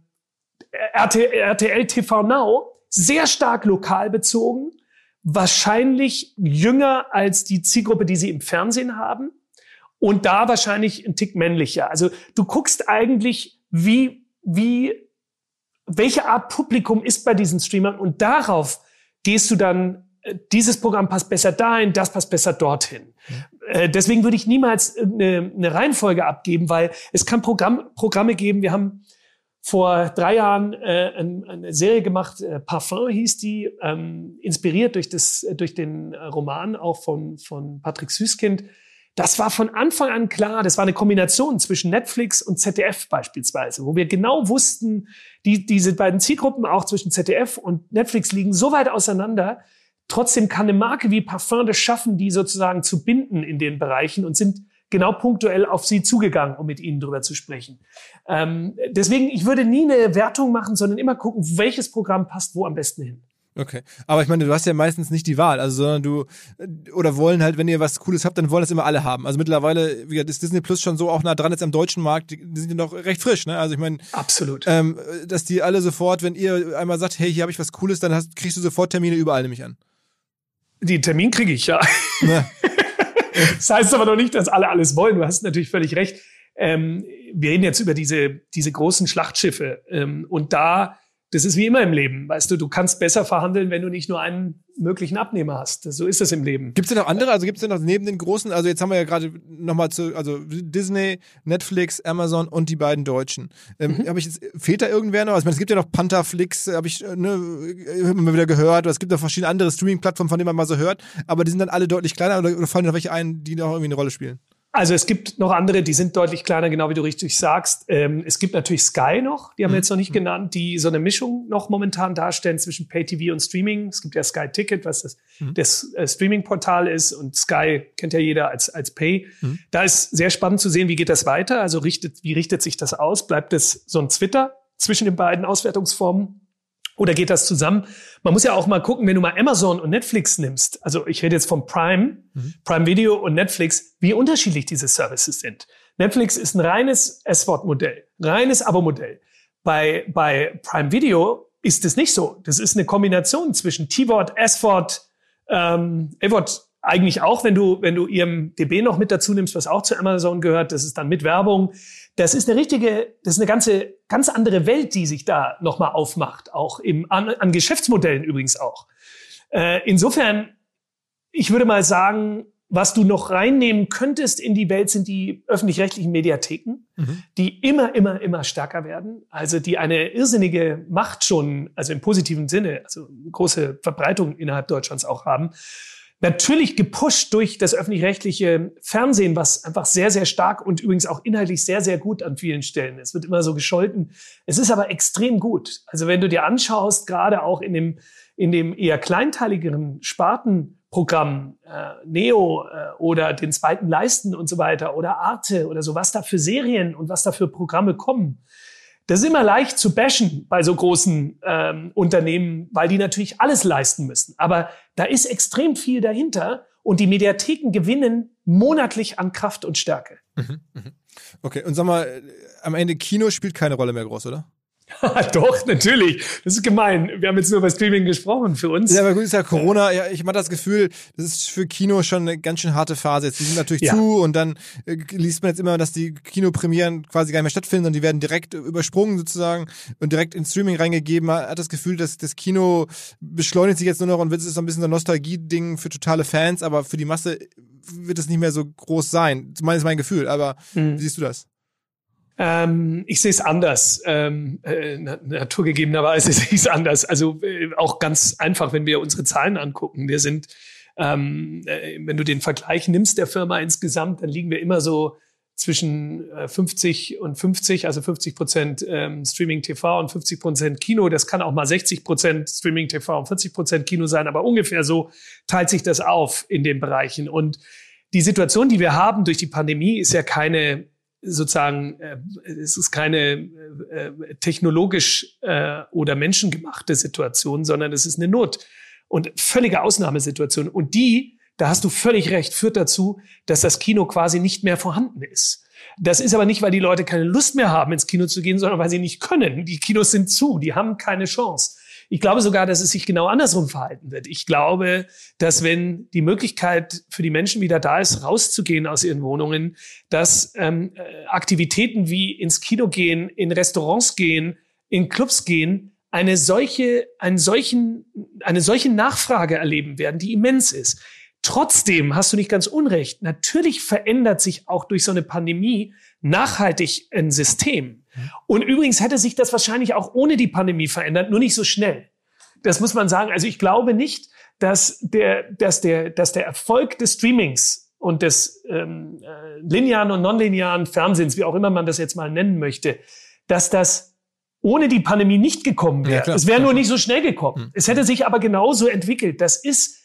R T L T V Now, sehr stark lokal bezogen, wahrscheinlich jünger als die Zielgruppe, die sie im Fernsehen haben und da wahrscheinlich ein Tick männlicher. Also du guckst eigentlich, wie, wie, welche Art Publikum ist bei diesen Streamern und darauf gehst du dann, dieses Programm passt besser dahin, das passt besser dorthin. Mhm. Äh, deswegen würde ich niemals eine, eine Reihenfolge abgeben, weil es kann Programm, Programme geben. Wir haben vor drei Jahren äh, eine Serie gemacht, äh, Parfum hieß die, ähm, inspiriert durch, das, durch den Roman auch von, von Patrick Süskind. Das war von Anfang an klar, das war eine Kombination zwischen Netflix und Z D F beispielsweise, wo wir genau wussten, die, diese beiden Zielgruppen auch zwischen Z D F und Netflix liegen so weit auseinander. Trotzdem kann eine Marke wie Parfum das schaffen, die sozusagen zu binden in den Bereichen und sind genau punktuell auf sie zugegangen, um mit ihnen drüber zu sprechen. Ähm, deswegen, ich würde nie eine Wertung machen, sondern immer gucken, welches Programm passt wo am besten hin. Okay, aber ich meine, du hast ja meistens nicht die Wahl, also sondern du, oder wollen halt, wenn ihr was Cooles habt, dann wollen das immer alle haben. Also mittlerweile, wie gesagt, ist Disney Plus schon so auch nah dran jetzt am deutschen Markt, die, die sind ja noch recht frisch, ne? Also ich meine, absolut, ähm, dass die alle sofort, wenn ihr einmal sagt, hey, hier habe ich was Cooles, dann hast, kriegst du sofort Termine überall, nehme ich an. Den Termin kriege ich, ja. ja. Das heißt aber noch nicht, dass alle alles wollen. Du hast natürlich völlig recht. Ähm, wir reden jetzt über diese, diese großen Schlachtschiffe. Ähm, und da, das ist wie immer im Leben. Weißt du, du kannst besser verhandeln, wenn du nicht nur einen möglichen Abnehmer hast. So ist es im Leben. Gibt es denn noch andere? Also gibt es denn noch neben den großen, also jetzt haben wir ja gerade nochmal zu, also Disney, Netflix, Amazon und die beiden Deutschen. Ähm, mhm. Habe ich jetzt, fehlt da irgendwer noch? Also ich meine, es gibt ja noch Pantherflix, habe ich ne, immer wieder gehört. Oder es gibt noch verschiedene andere Streaming-Plattformen, von denen man mal so hört. Aber die sind dann alle deutlich kleiner oder, oder fallen noch welche ein, die noch irgendwie eine Rolle spielen? Also es gibt noch andere, die sind deutlich kleiner, genau wie du richtig sagst. Ähm, es gibt natürlich Sky noch, die haben wir jetzt noch nicht genannt, die so eine Mischung noch momentan darstellen zwischen Pay-T V und Streaming. Es gibt ja Sky Ticket, was das, mhm. das äh, Streaming-Portal ist, und Sky kennt ja jeder als, als Pay. Mhm. Da ist sehr spannend zu sehen, wie geht das weiter? Also richtet, wie richtet sich das aus? Bleibt es so ein Twitter zwischen den beiden Auswertungsformen? Oder geht das zusammen? Man muss ja auch mal gucken, wenn du mal Amazon und Netflix nimmst, also ich rede jetzt von Prime, mhm. Prime Video und Netflix, wie unterschiedlich diese Services sind. Netflix ist ein reines S V O D-Modell, reines Abo-Modell. Bei, bei Prime Video ist es nicht so. Das ist eine Kombination zwischen T V O D, S V O D, ähm, A V O D eigentlich auch, wenn du, wenn du I M D B noch mit dazu nimmst, was auch zu Amazon gehört, das ist dann mit Werbung. Das ist eine richtige, das ist eine ganze, ganz andere Welt, die sich da nochmal aufmacht, auch im, an, an Geschäftsmodellen übrigens auch. Äh, insofern, ich würde mal sagen, was du noch reinnehmen könntest in die Welt, sind die öffentlich-rechtlichen Mediatheken, mhm. die immer, immer, immer stärker werden. Also die eine irrsinnige Macht schon, also im positiven Sinne, also große Verbreitung innerhalb Deutschlands auch haben. Natürlich gepusht durch das öffentlich-rechtliche Fernsehen, was einfach sehr, sehr stark und übrigens auch inhaltlich sehr, sehr gut an vielen Stellen. Es wird immer so gescholten. Es ist aber extrem gut. Also wenn du dir anschaust, gerade auch in dem, in dem eher kleinteiligeren Spartenprogramm, äh, Neo äh, oder den zweiten Leisten und so weiter oder Arte oder so, was da für Serien und was da für Programme kommen. Das ist immer leicht zu bashen bei so großen ähm, Unternehmen, weil die natürlich alles leisten müssen. Aber da ist extrem viel dahinter und die Mediatheken gewinnen monatlich an Kraft und Stärke. Mhm, mh. Okay, und sag mal, am Ende Kino spielt keine Rolle mehr groß, oder? Doch, natürlich. Das ist gemein. Wir haben jetzt nur über Streaming gesprochen für uns. Ja, aber gut, ist ja Corona. Ja, ich habe das Gefühl, das ist für Kino schon eine ganz schön harte Phase. Jetzt, die sind natürlich ja. zu und dann äh, liest man jetzt immer, dass die Kinopremieren quasi gar nicht mehr stattfinden und die werden direkt übersprungen sozusagen und direkt ins Streaming reingegeben. Man hat das Gefühl, dass das Kino beschleunigt sich jetzt nur noch und wird es so ein bisschen so ein Nostalgie-Ding für totale Fans, aber für die Masse wird es nicht mehr so groß sein. Zumindest mein Gefühl. Aber mhm. wie siehst du das? Ähm, ich sehe es anders. Ähm, äh, naturgegebenerweise sehe ich es anders. Also äh, auch ganz einfach, wenn wir unsere Zahlen angucken. Wir sind, ähm, äh, wenn du den Vergleich nimmst der Firma insgesamt, dann liegen wir immer so zwischen äh, fünfzig und fünfzig, also fünfzig Prozent ähm, Streaming-T V und fünfzig Prozent Kino. Das kann auch mal sechzig Prozent Streaming-T V und vierzig Prozent Kino sein, aber ungefähr so teilt sich das auf in den Bereichen. Und die Situation, die wir haben durch die Pandemie, ist ja keine sozusagen, äh, es ist keine äh, technologisch äh, oder menschengemachte Situation, sondern es ist eine Not und völlige Ausnahmesituation. Und die da hast du völlig recht, führt dazu, dass das Kino quasi nicht mehr vorhanden ist. Das ist aber nicht, weil die Leute keine Lust mehr haben, ins Kino zu gehen, sondern weil sie nicht können. Die Kinos sind zu, die haben keine Chance. Ich glaube sogar, dass es sich genau andersrum verhalten wird. Ich glaube, dass wenn die Möglichkeit für die Menschen wieder da ist, rauszugehen aus ihren Wohnungen, dass ähm, Aktivitäten wie ins Kino gehen, in Restaurants gehen, in Clubs gehen, eine solche, einen solchen, eine solche Nachfrage erleben werden, die immens ist. Trotzdem hast du nicht ganz unrecht. Natürlich verändert sich auch durch so eine Pandemie nachhaltig ein System. Und übrigens hätte sich das wahrscheinlich auch ohne die Pandemie verändert, nur nicht so schnell. Das muss man sagen. Also ich glaube nicht, dass der, dass der, dass der Erfolg des Streamings und des ähm, äh, linearen und nonlinearen Fernsehens, wie auch immer man das jetzt mal nennen möchte, dass das ohne die Pandemie nicht gekommen wäre. Ja, klar, es wäre nur nicht so schnell gekommen. Hm. Es hätte sich aber genauso entwickelt. Das ist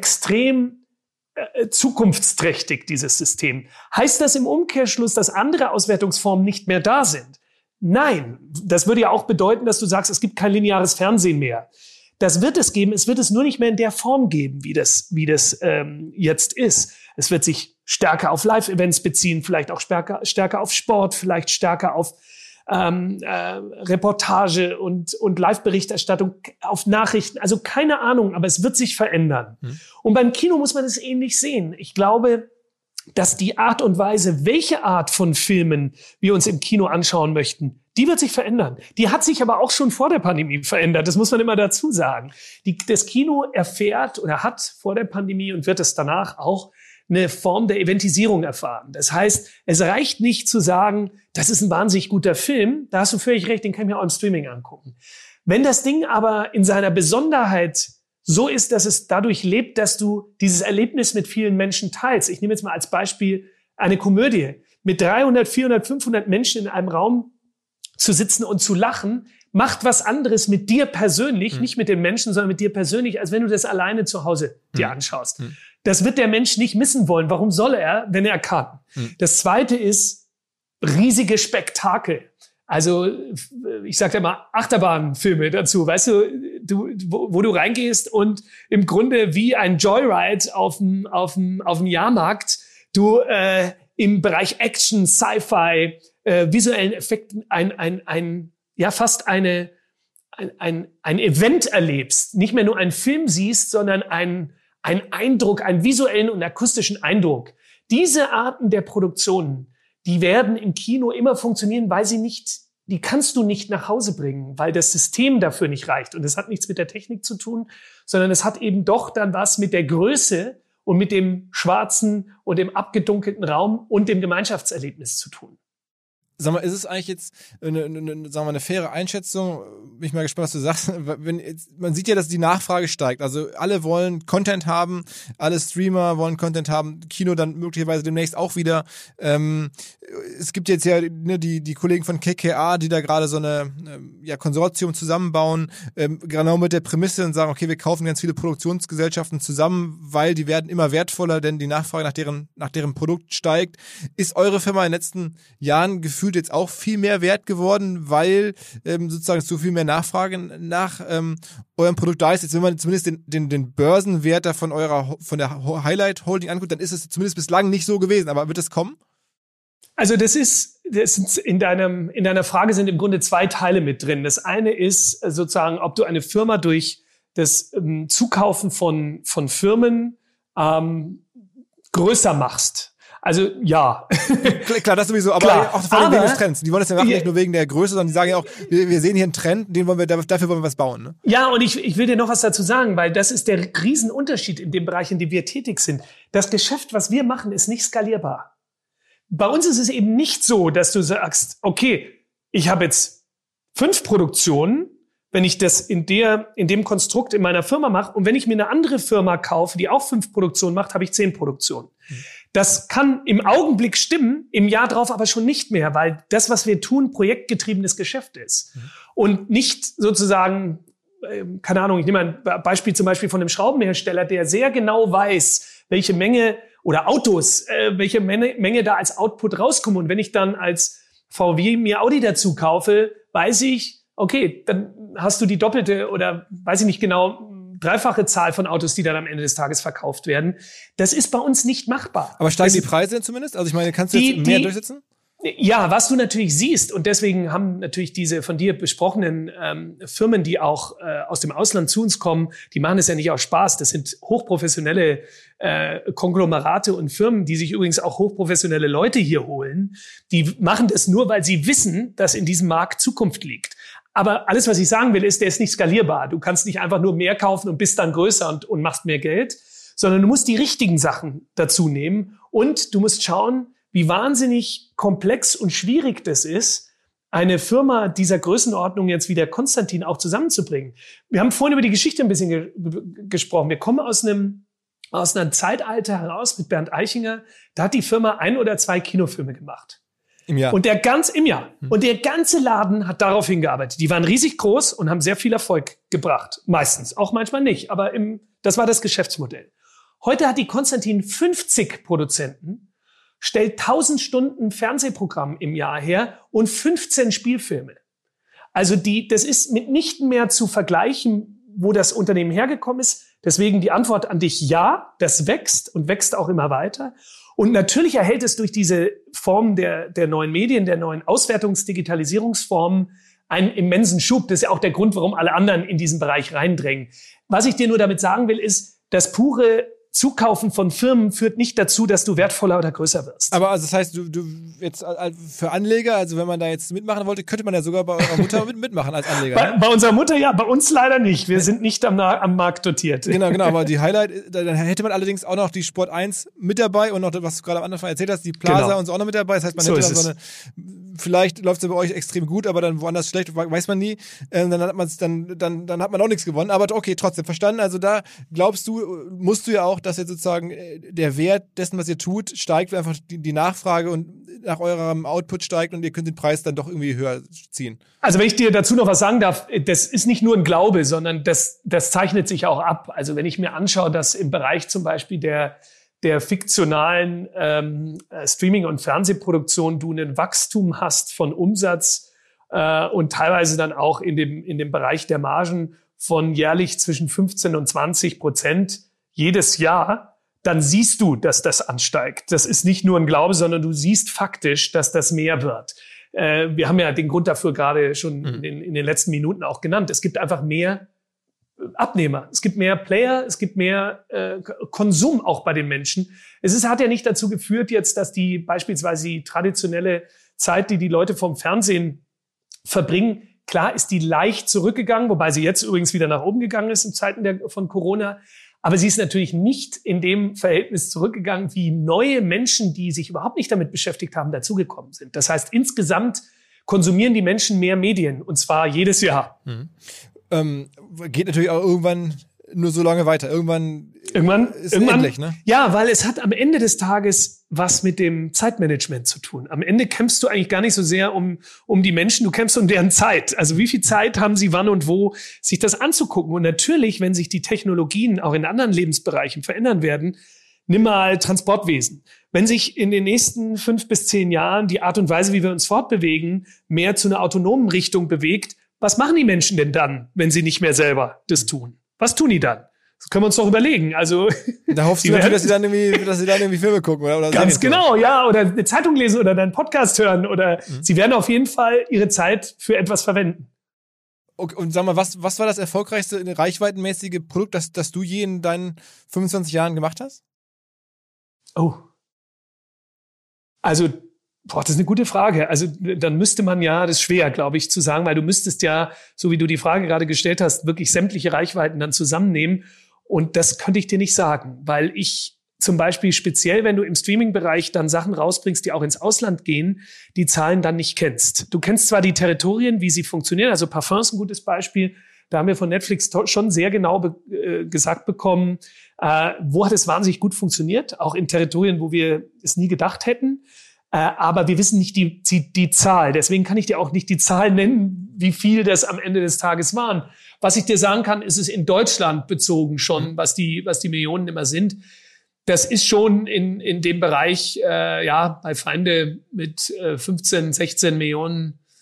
extrem äh, zukunftsträchtig, dieses System. Heißt das im Umkehrschluss, dass andere Auswertungsformen nicht mehr da sind? Nein. Das würde ja auch bedeuten, dass du sagst, es gibt kein lineares Fernsehen mehr. Das wird es geben. Es wird es nur nicht mehr in der Form geben, wie das, wie das ähm, jetzt ist. Es wird sich stärker auf Live-Events beziehen, vielleicht auch stärker, stärker auf Sport, vielleicht stärker auf ähm, äh, Reportage und, und Live-Berichterstattung, auf Nachrichten. Also keine Ahnung, aber es wird sich verändern. Hm. Und beim Kino muss man es ähnlich sehen. Ich glaube, dass die Art und Weise, welche Art von Filmen wir uns im Kino anschauen möchten, die wird sich verändern. Die hat sich aber auch schon vor der Pandemie verändert. Das muss man immer dazu sagen. Die, das Kino erfährt oder hat vor der Pandemie und wird es danach auch eine Form der Eventisierung erfahren. Das heißt, es reicht nicht zu sagen, das ist ein wahnsinnig guter Film. Da hast du völlig recht, den kann ich mir auch im Streaming angucken. Wenn das Ding aber in seiner Besonderheit so ist, dass es dadurch lebt, dass du dieses Erlebnis mit vielen Menschen teilst. Ich nehme jetzt mal als Beispiel eine Komödie. Mit dreihundert, vierhundert, fünfhundert Menschen in einem Raum zu sitzen und zu lachen, macht was anderes mit dir persönlich, mhm. nicht mit den Menschen, sondern mit dir persönlich, als wenn du das alleine zu Hause mhm. dir anschaust. Mhm. Das wird der Mensch nicht missen wollen. Warum soll er, wenn er kann? Mhm. Das Zweite ist riesige Spektakel. Also ich sage ja mal Achterbahnfilme dazu, weißt du, du wo, wo du reingehst und im Grunde wie ein Joyride auf dem auf dem auf dem Jahrmarkt du äh, im Bereich Action, Sci-Fi, äh, visuellen Effekten ein ein ein ja fast eine ein ein ein Event erlebst, nicht mehr nur einen Film siehst, sondern ein ein Eindruck, einen visuellen und akustischen Eindruck. Diese Arten der Produktionen, die werden im Kino immer funktionieren, weil sie nicht, die kannst du nicht nach Hause bringen, weil das System dafür nicht reicht. Und es hat nichts mit der Technik zu tun, sondern es hat eben doch dann was mit der Größe und mit dem schwarzen und dem abgedunkelten Raum und dem Gemeinschaftserlebnis zu tun. Sag mal, ist es eigentlich jetzt eine, eine, sagen wir mal, eine faire Einschätzung? Bin ich mal gespannt, was du sagst. Wenn, jetzt, man sieht ja, dass die Nachfrage steigt. Also alle wollen Content haben, alle Streamer wollen Content haben, Kino dann möglicherweise demnächst auch wieder. Ähm, es gibt jetzt ja ne, die, die Kollegen von K K A, die da gerade so eine ähm, ja, Konsortium zusammenbauen, ähm, genau mit der Prämisse und sagen, okay, wir kaufen ganz viele Produktionsgesellschaften zusammen, weil die werden immer wertvoller, denn die Nachfrage nach deren, nach deren Produkt steigt. Ist eure Firma in den letzten Jahren gefühlt jetzt auch viel mehr wert geworden, weil ähm, sozusagen so viel mehr Nachfrage nach ähm, eurem Produkt da ist? Jetzt, wenn man zumindest den, den, den Börsenwert da von eurer von der Highlight Holding anguckt, dann ist es zumindest bislang nicht so gewesen. Aber wird es kommen? Also das ist, das ist in deinem in deiner Frage sind im Grunde zwei Teile mit drin. Das eine ist sozusagen, ob du eine Firma durch das ähm, Zukaufen von von Firmen ähm, größer machst. Also ja. Klar, das sowieso, aber Klar, auch vor allem wegen des Trends. Die wollen das ja machen, nicht nur wegen der Größe, sondern die sagen ja auch, wir, wir sehen hier einen Trend, den wollen wir, dafür wollen wir was bauen. Ne? Ja, und ich, ich will dir noch was dazu sagen, weil das ist der Riesenunterschied in dem Bereich, in dem wir tätig sind. Das Geschäft, was wir machen, ist nicht skalierbar. Bei uns ist es eben nicht so, dass du sagst, okay, ich habe jetzt fünf Produktionen, wenn ich das in der, in dem Konstrukt in meiner Firma mache, und wenn ich mir eine andere Firma kaufe, die auch fünf Produktionen macht, habe ich zehn Produktionen. Mhm. Das kann im Augenblick stimmen, im Jahr drauf aber schon nicht mehr, weil das, was wir tun, projektgetriebenes Geschäft ist. Mhm. Und nicht sozusagen, äh, keine Ahnung, ich nehme ein Beispiel zum Beispiel von einem Schraubenhersteller, der sehr genau weiß, welche Menge oder Autos, äh, welche Menge, Menge da als Output rauskommt. Und wenn ich dann als V W mir Audi dazu kaufe, weiß ich, okay, dann hast du die doppelte oder weiß ich nicht genau, dreifache Zahl von Autos, die dann am Ende des Tages verkauft werden. Das ist bei uns nicht machbar. Aber steigen das die Preise denn zumindest? Also ich meine, kannst du die, jetzt mehr die, durchsetzen? Ja, was du natürlich siehst, und deswegen haben natürlich diese von dir besprochenen ähm, Firmen, die auch äh, aus dem Ausland zu uns kommen, die machen es ja nicht aus Spaß. Das sind hochprofessionelle äh, Konglomerate und Firmen, die sich übrigens auch hochprofessionelle Leute hier holen. Die machen das nur, weil sie wissen, dass in diesem Markt Zukunft liegt. Aber alles, was ich sagen will, ist, der ist nicht skalierbar. Du kannst nicht einfach nur mehr kaufen und bist dann größer und, und machst mehr Geld, sondern du musst die richtigen Sachen dazu nehmen und du musst schauen, wie wahnsinnig komplex und schwierig das ist, eine Firma dieser Größenordnung jetzt wie der Konstantin auch zusammenzubringen. Wir haben vorhin über die Geschichte ein bisschen ge- gesprochen. Wir kommen aus einem, aus einem Zeitalter heraus mit Bernd Eichinger. Da hat die Firma ein oder zwei Kinofilme gemacht. Im Jahr. Und der ganz, im Jahr. Hm. Und der ganze Laden hat darauf hingearbeitet. Die waren riesig groß und haben sehr viel Erfolg gebracht. Meistens. Auch manchmal nicht. Aber im, das war das Geschäftsmodell. Heute hat die Konstantin fünfzig Produzenten, stellt tausend Stunden Fernsehprogramm im Jahr her und fünfzehn Spielfilme. Also die, das ist mitnichten mehr zu vergleichen, wo das Unternehmen hergekommen ist. Deswegen die Antwort an dich, ja, das wächst und wächst auch immer weiter. Und natürlich erhält es durch diese Form der, der neuen Medien, der neuen Auswertungs-Digitalisierungsformen einen immensen Schub. Das ist ja auch der Grund, warum alle anderen in diesen Bereich reindrängen. Was ich dir nur damit sagen will, ist, das pure Zukaufen von Firmen führt nicht dazu, dass du wertvoller oder größer wirst. Aber also das heißt, du, du jetzt für Anleger, also wenn man da jetzt mitmachen wollte, könnte man ja sogar bei eurer Mutter mit, mitmachen als Anleger. Bei, ne? bei unserer Mutter ja, bei uns leider nicht. Wir sind nicht am, am Markt dotiert. Genau, genau, aber die Highlight, dann hätte man allerdings auch noch die Sport eins mit dabei und noch, was du gerade am Anfang erzählt hast, die Plaza Genau. und so auch noch mit dabei. Das heißt, man So hätte dann ist so eine, vielleicht läuft es ja bei euch extrem gut, aber dann woanders schlecht, weiß man nie. Ähm, dann hat man dann, dann, dann hat man auch nichts gewonnen. Aber okay, trotzdem verstanden. Also da glaubst du, musst du ja auch, dass jetzt sozusagen der Wert dessen, was ihr tut, steigt, weil einfach die, die Nachfrage und nach eurem Output steigt und ihr könnt den Preis dann doch irgendwie höher ziehen. Also wenn ich dir dazu noch was sagen darf, das ist nicht nur ein Glaube, sondern das, das zeichnet sich auch ab. Also wenn ich mir anschaue, dass im Bereich zum Beispiel der, der fiktionalen ähm, Streaming- und Fernsehproduktion du ein Wachstum hast von Umsatz äh, und teilweise dann auch in dem, in dem Bereich der Margen von jährlich zwischen fünfzehn und zwanzig Prozent jedes Jahr, dann siehst du, dass das ansteigt. Das ist nicht nur ein Glaube, sondern du siehst faktisch, dass das mehr wird. Äh, wir haben ja den Grund dafür gerade schon Mhm. in, in den letzten Minuten auch genannt. Es gibt einfach mehr Abnehmer. Es gibt mehr Player, es gibt mehr äh, Konsum auch bei den Menschen. Es ist, hat ja nicht dazu geführt jetzt, dass die beispielsweise die traditionelle Zeit, die die Leute vom Fernsehen verbringen, klar ist die leicht zurückgegangen, wobei sie jetzt übrigens wieder nach oben gegangen ist in Zeiten der, von Corona. Aber sie ist natürlich nicht in dem Verhältnis zurückgegangen, wie neue Menschen, die sich überhaupt nicht damit beschäftigt haben, dazugekommen sind. Das heißt, insgesamt konsumieren die Menschen mehr Medien, und zwar jedes Jahr. Mhm. Ähm, geht natürlich auch irgendwann nur so lange weiter. Irgendwann, Irgendwann ist irgendwann, endlich, ne? Ja, weil es hat am Ende des Tages was mit dem Zeitmanagement zu tun. Am Ende kämpfst du eigentlich gar nicht so sehr um, um die Menschen, du kämpfst um deren Zeit. Also wie viel Zeit haben sie wann und wo, sich das anzugucken? Und natürlich, wenn sich die Technologien auch in anderen Lebensbereichen verändern werden, nimm mal Transportwesen. Wenn sich in den nächsten fünf bis zehn Jahren die Art und Weise, wie wir uns fortbewegen, mehr zu einer autonomen Richtung bewegt, was machen die Menschen denn dann, wenn sie nicht mehr selber das tun? Was tun die dann? Das können wir uns doch überlegen. Also da hoffst du natürlich, dass sie dann irgendwie, dass sie dann irgendwie Filme gucken oder, oder ganz Serien genau, ja, oder eine Zeitung lesen oder einen Podcast hören oder Mhm. sie werden auf jeden Fall ihre Zeit für etwas verwenden. Okay, und sag mal, was, was war das erfolgreichste reichweitenmäßige Produkt, das, das du je in deinen fünfundzwanzig Jahren gemacht hast? Oh. Also, boah, das ist eine gute Frage. Also, dann müsste man ja, das ist schwer, glaube ich, zu sagen, weil du müsstest ja, so wie du die Frage gerade gestellt hast, wirklich sämtliche Reichweiten dann zusammennehmen. Und das könnte ich dir nicht sagen, weil ich zum Beispiel speziell, wenn du im Streaming-Bereich dann Sachen rausbringst, die auch ins Ausland gehen, die Zahlen dann nicht kennst. Du kennst zwar die Territorien, wie sie funktionieren, also Parfum ist ein gutes Beispiel. Da haben wir von Netflix to- schon sehr genau be- äh, gesagt bekommen, äh, wo hat es wahnsinnig gut funktioniert, auch in Territorien, wo wir es nie gedacht hätten. Äh, aber wir wissen nicht die, die, die Zahl. Deswegen kann ich dir auch nicht die Zahl nennen, wie viel das am Ende des Tages waren. Was ich dir sagen kann, ist es in Deutschland bezogen schon, was die, was die Millionen immer sind. Das ist schon in, in dem Bereich, äh, ja, bei Feinde mit äh, fünfzehn, sechzehn Millionen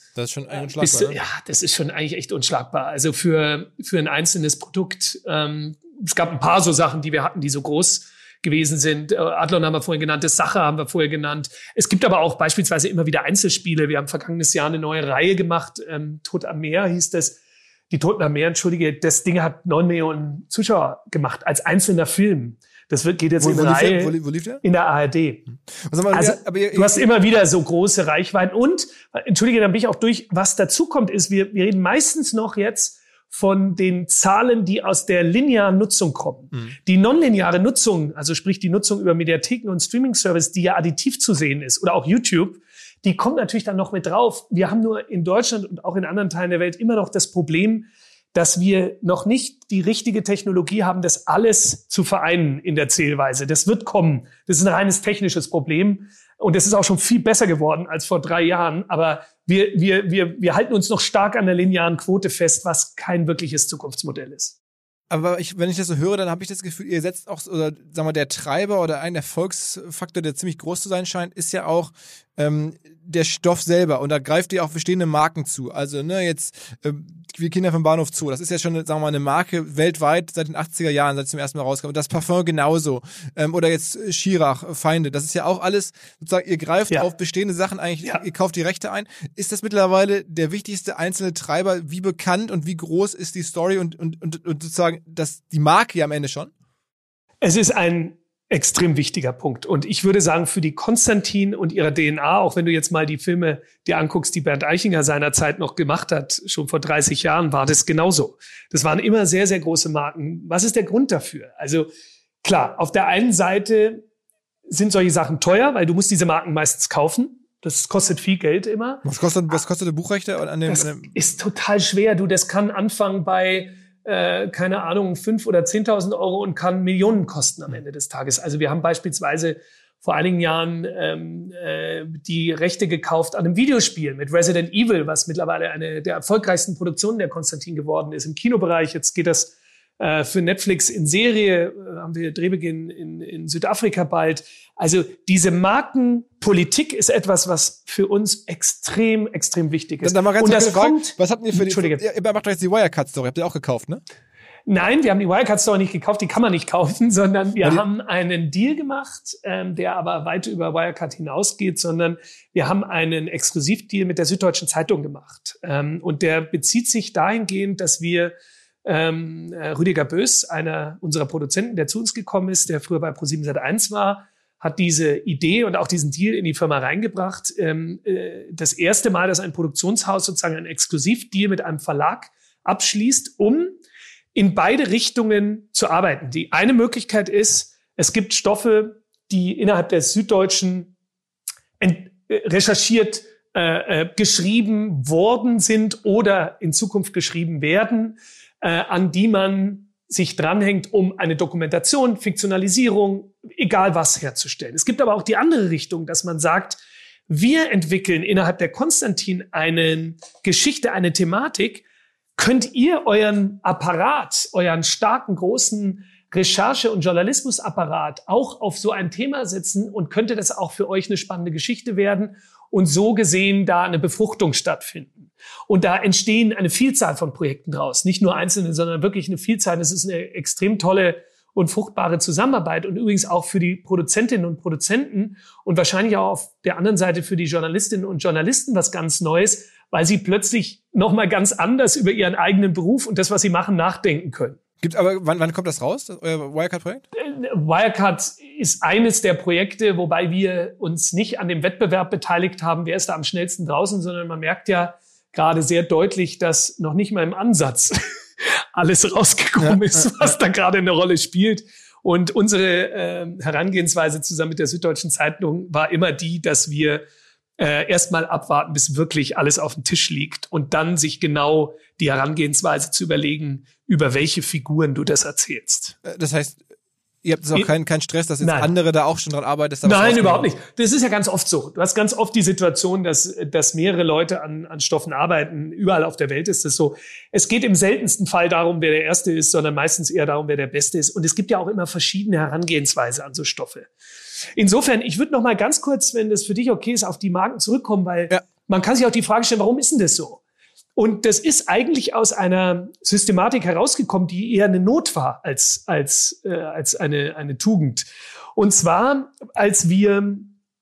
Das ist schon eigentlich bist unschlagbar. Du, ja, das ist schon eigentlich echt unschlagbar. Also für, für ein einzelnes Produkt, ähm, es gab ein paar so Sachen, die wir hatten, die so groß gewesen sind. Adlon haben wir vorhin genannt, das Sache haben wir vorher genannt. Es gibt aber auch beispielsweise immer wieder Einzelspiele. Wir haben vergangenes Jahr eine neue Reihe gemacht. Ähm, Tod am Meer hieß das. Die Toten am Meer, entschuldige, das Ding hat neun Millionen Zuschauer gemacht als einzelner Film. Das wird, geht jetzt wo, in wo Reihe lief der? Wo, wo lief der? in der A R D. Was mal, also, ja, aber ihr, du hast immer wieder so große Reichweiten. Und, entschuldige, dann bin ich auch durch, was dazu kommt, ist, wir, wir reden meistens noch jetzt von den Zahlen, die aus der linearen Nutzung kommen. Mhm. Die nonlineare Nutzung, also sprich die Nutzung über Mediatheken und Streaming-Service, die ja additiv zu sehen ist, oder auch YouTube, die kommt natürlich dann noch mit drauf. Wir haben nur in Deutschland und auch in anderen Teilen der Welt immer noch das Problem, dass wir noch nicht die richtige Technologie haben, das alles zu vereinen in der Zählweise. Das wird kommen. Das ist ein reines technisches Problem. Und das ist auch schon viel besser geworden als vor drei Jahren. Aber wir, wir, wir, wir halten uns noch stark an der linearen Quote fest, was kein wirkliches Zukunftsmodell ist. Aber ich, wenn ich das so höre, dann habe ich das Gefühl, ihr setzt auch, oder sagen wir, der Treiber oder ein Erfolgsfaktor, der ziemlich groß zu sein scheint, ist ja auch ähm, der Stoff selber. Und da greift ihr auch bestehende Marken zu. Also ne, jetzt ähm, wir Kinder vom Bahnhof Zoo, das ist ja schon, sagen wir mal, eine Marke weltweit seit den achtziger Jahren, seit es zum ersten Mal rauskam. Und das Parfum genauso. Ähm, oder jetzt Schirach, Feinde. Das ist ja auch alles, sozusagen, ihr greift ja auf bestehende Sachen eigentlich, ja. Ihr kauft die Rechte ein. Ist das mittlerweile der wichtigste einzelne Treiber? Wie bekannt und wie groß ist die Story und, und, und, und sozusagen das, die Marke ja am Ende schon? Es ist ein extrem wichtiger Punkt. Und ich würde sagen, für die Konstantin und ihre D N A, auch wenn du jetzt mal die Filme dir anguckst, die Bernd Eichinger seinerzeit noch gemacht hat, schon vor dreißig Jahren, war das genauso. Das waren immer sehr, sehr große Marken. Was ist der Grund dafür? Also klar, auf der einen Seite sind solche Sachen teuer, weil du musst diese Marken meistens kaufen. Das kostet viel Geld immer. Was kostet, was kostet der Buchrechte an dem? Das an dem ist total schwer. Du, das kann anfangen bei Äh, keine Ahnung, fünf oder zehntausend Euro und kann Millionen kosten am Ende des Tages. Also wir haben beispielsweise vor einigen Jahren ähm, äh, die Rechte gekauft an einem Videospiel mit Resident Evil, was mittlerweile eine der erfolgreichsten Produktionen der Konstantin geworden ist im Kinobereich. Jetzt geht das äh, für Netflix in Serie, äh, haben wir Drehbeginn in, in Südafrika bald. Also diese Markenpolitik ist etwas, was für uns extrem, extrem wichtig ist. Dann, dann mal ganz und das Frage, kommt, was habt ihr für die, Entschuldige. ihr macht doch jetzt die Wirecard-Story, habt ihr auch gekauft, ne? Nein, wir haben die Wirecard-Story nicht gekauft, die kann man nicht kaufen, sondern wir die, haben einen Deal gemacht, ähm, der aber weit über Wirecard hinausgeht, sondern wir haben einen Exklusivdeal mit der Süddeutschen Zeitung gemacht. Ähm, und der bezieht sich dahingehend, dass wir ähm, Rüdiger Bös, einer unserer Produzenten, der zu uns gekommen ist, der früher bei ProSieben Sat eins war, hat diese Idee und auch diesen Deal in die Firma reingebracht. Ähm, äh, das erste Mal, dass ein Produktionshaus sozusagen einen Exklusivdeal mit einem Verlag abschließt, um in beide Richtungen zu arbeiten. Die eine Möglichkeit ist, es gibt Stoffe, die innerhalb der Süddeutschen ent- recherchiert, äh, äh, geschrieben worden sind oder in Zukunft geschrieben werden, äh, an die man sich dranhängt, um eine Dokumentation, Fiktionalisierung, egal was herzustellen. Es gibt aber auch die andere Richtung, dass man sagt, wir entwickeln innerhalb der Konstantin eine Geschichte, eine Thematik. Könnt ihr euren Apparat, euren starken, großen Recherche- und Journalismusapparat auch auf so ein Thema setzen und könnte das auch für euch eine spannende Geschichte werden und so gesehen da eine Befruchtung stattfinden. Und da entstehen eine Vielzahl von Projekten draus. Nicht nur einzelne, sondern wirklich eine Vielzahl. Das ist eine extrem tolle und fruchtbare Zusammenarbeit und übrigens auch für die Produzentinnen und Produzenten und wahrscheinlich auch auf der anderen Seite für die Journalistinnen und Journalisten was ganz Neues, weil sie plötzlich nochmal ganz anders über ihren eigenen Beruf und das, was sie machen, nachdenken können. Gibt aber wann, wann kommt das raus, das, euer Wirecard-Projekt? Wirecard ist eines der Projekte, wobei wir uns nicht an dem Wettbewerb beteiligt haben, wer ist da am schnellsten draußen, sondern man merkt ja gerade sehr deutlich, dass noch nicht mal im Ansatz alles rausgekommen ja, ist, ja, was ja. da gerade eine Rolle spielt. Und unsere äh, Herangehensweise zusammen mit der Süddeutschen Zeitung war immer die, dass wir äh, erstmal abwarten, bis wirklich alles auf dem Tisch liegt und dann sich genau die Herangehensweise zu überlegen, über welche Figuren du das erzählst. Das heißt, ihr habt jetzt auch keinen keinen Stress, dass jetzt Nein. andere da auch schon dran arbeiten? Dass da Nein, überhaupt nicht. Das ist ja ganz oft so. Du hast ganz oft die Situation, dass, dass mehrere Leute an, an Stoffen arbeiten. Überall auf der Welt ist das so. Es geht im seltensten Fall darum, wer der Erste ist, sondern meistens eher darum, wer der Beste ist. Und es gibt ja auch immer verschiedene Herangehensweise an so Stoffe. Insofern, ich würde noch mal ganz kurz, wenn das für dich okay ist, auf die Marken zurückkommen, weil ja. man kann sich auch die Frage stellen, warum ist denn das so? Und das ist eigentlich aus einer Systematik herausgekommen, die eher eine Not war als, als, äh, als eine, eine Tugend. Und zwar, als wir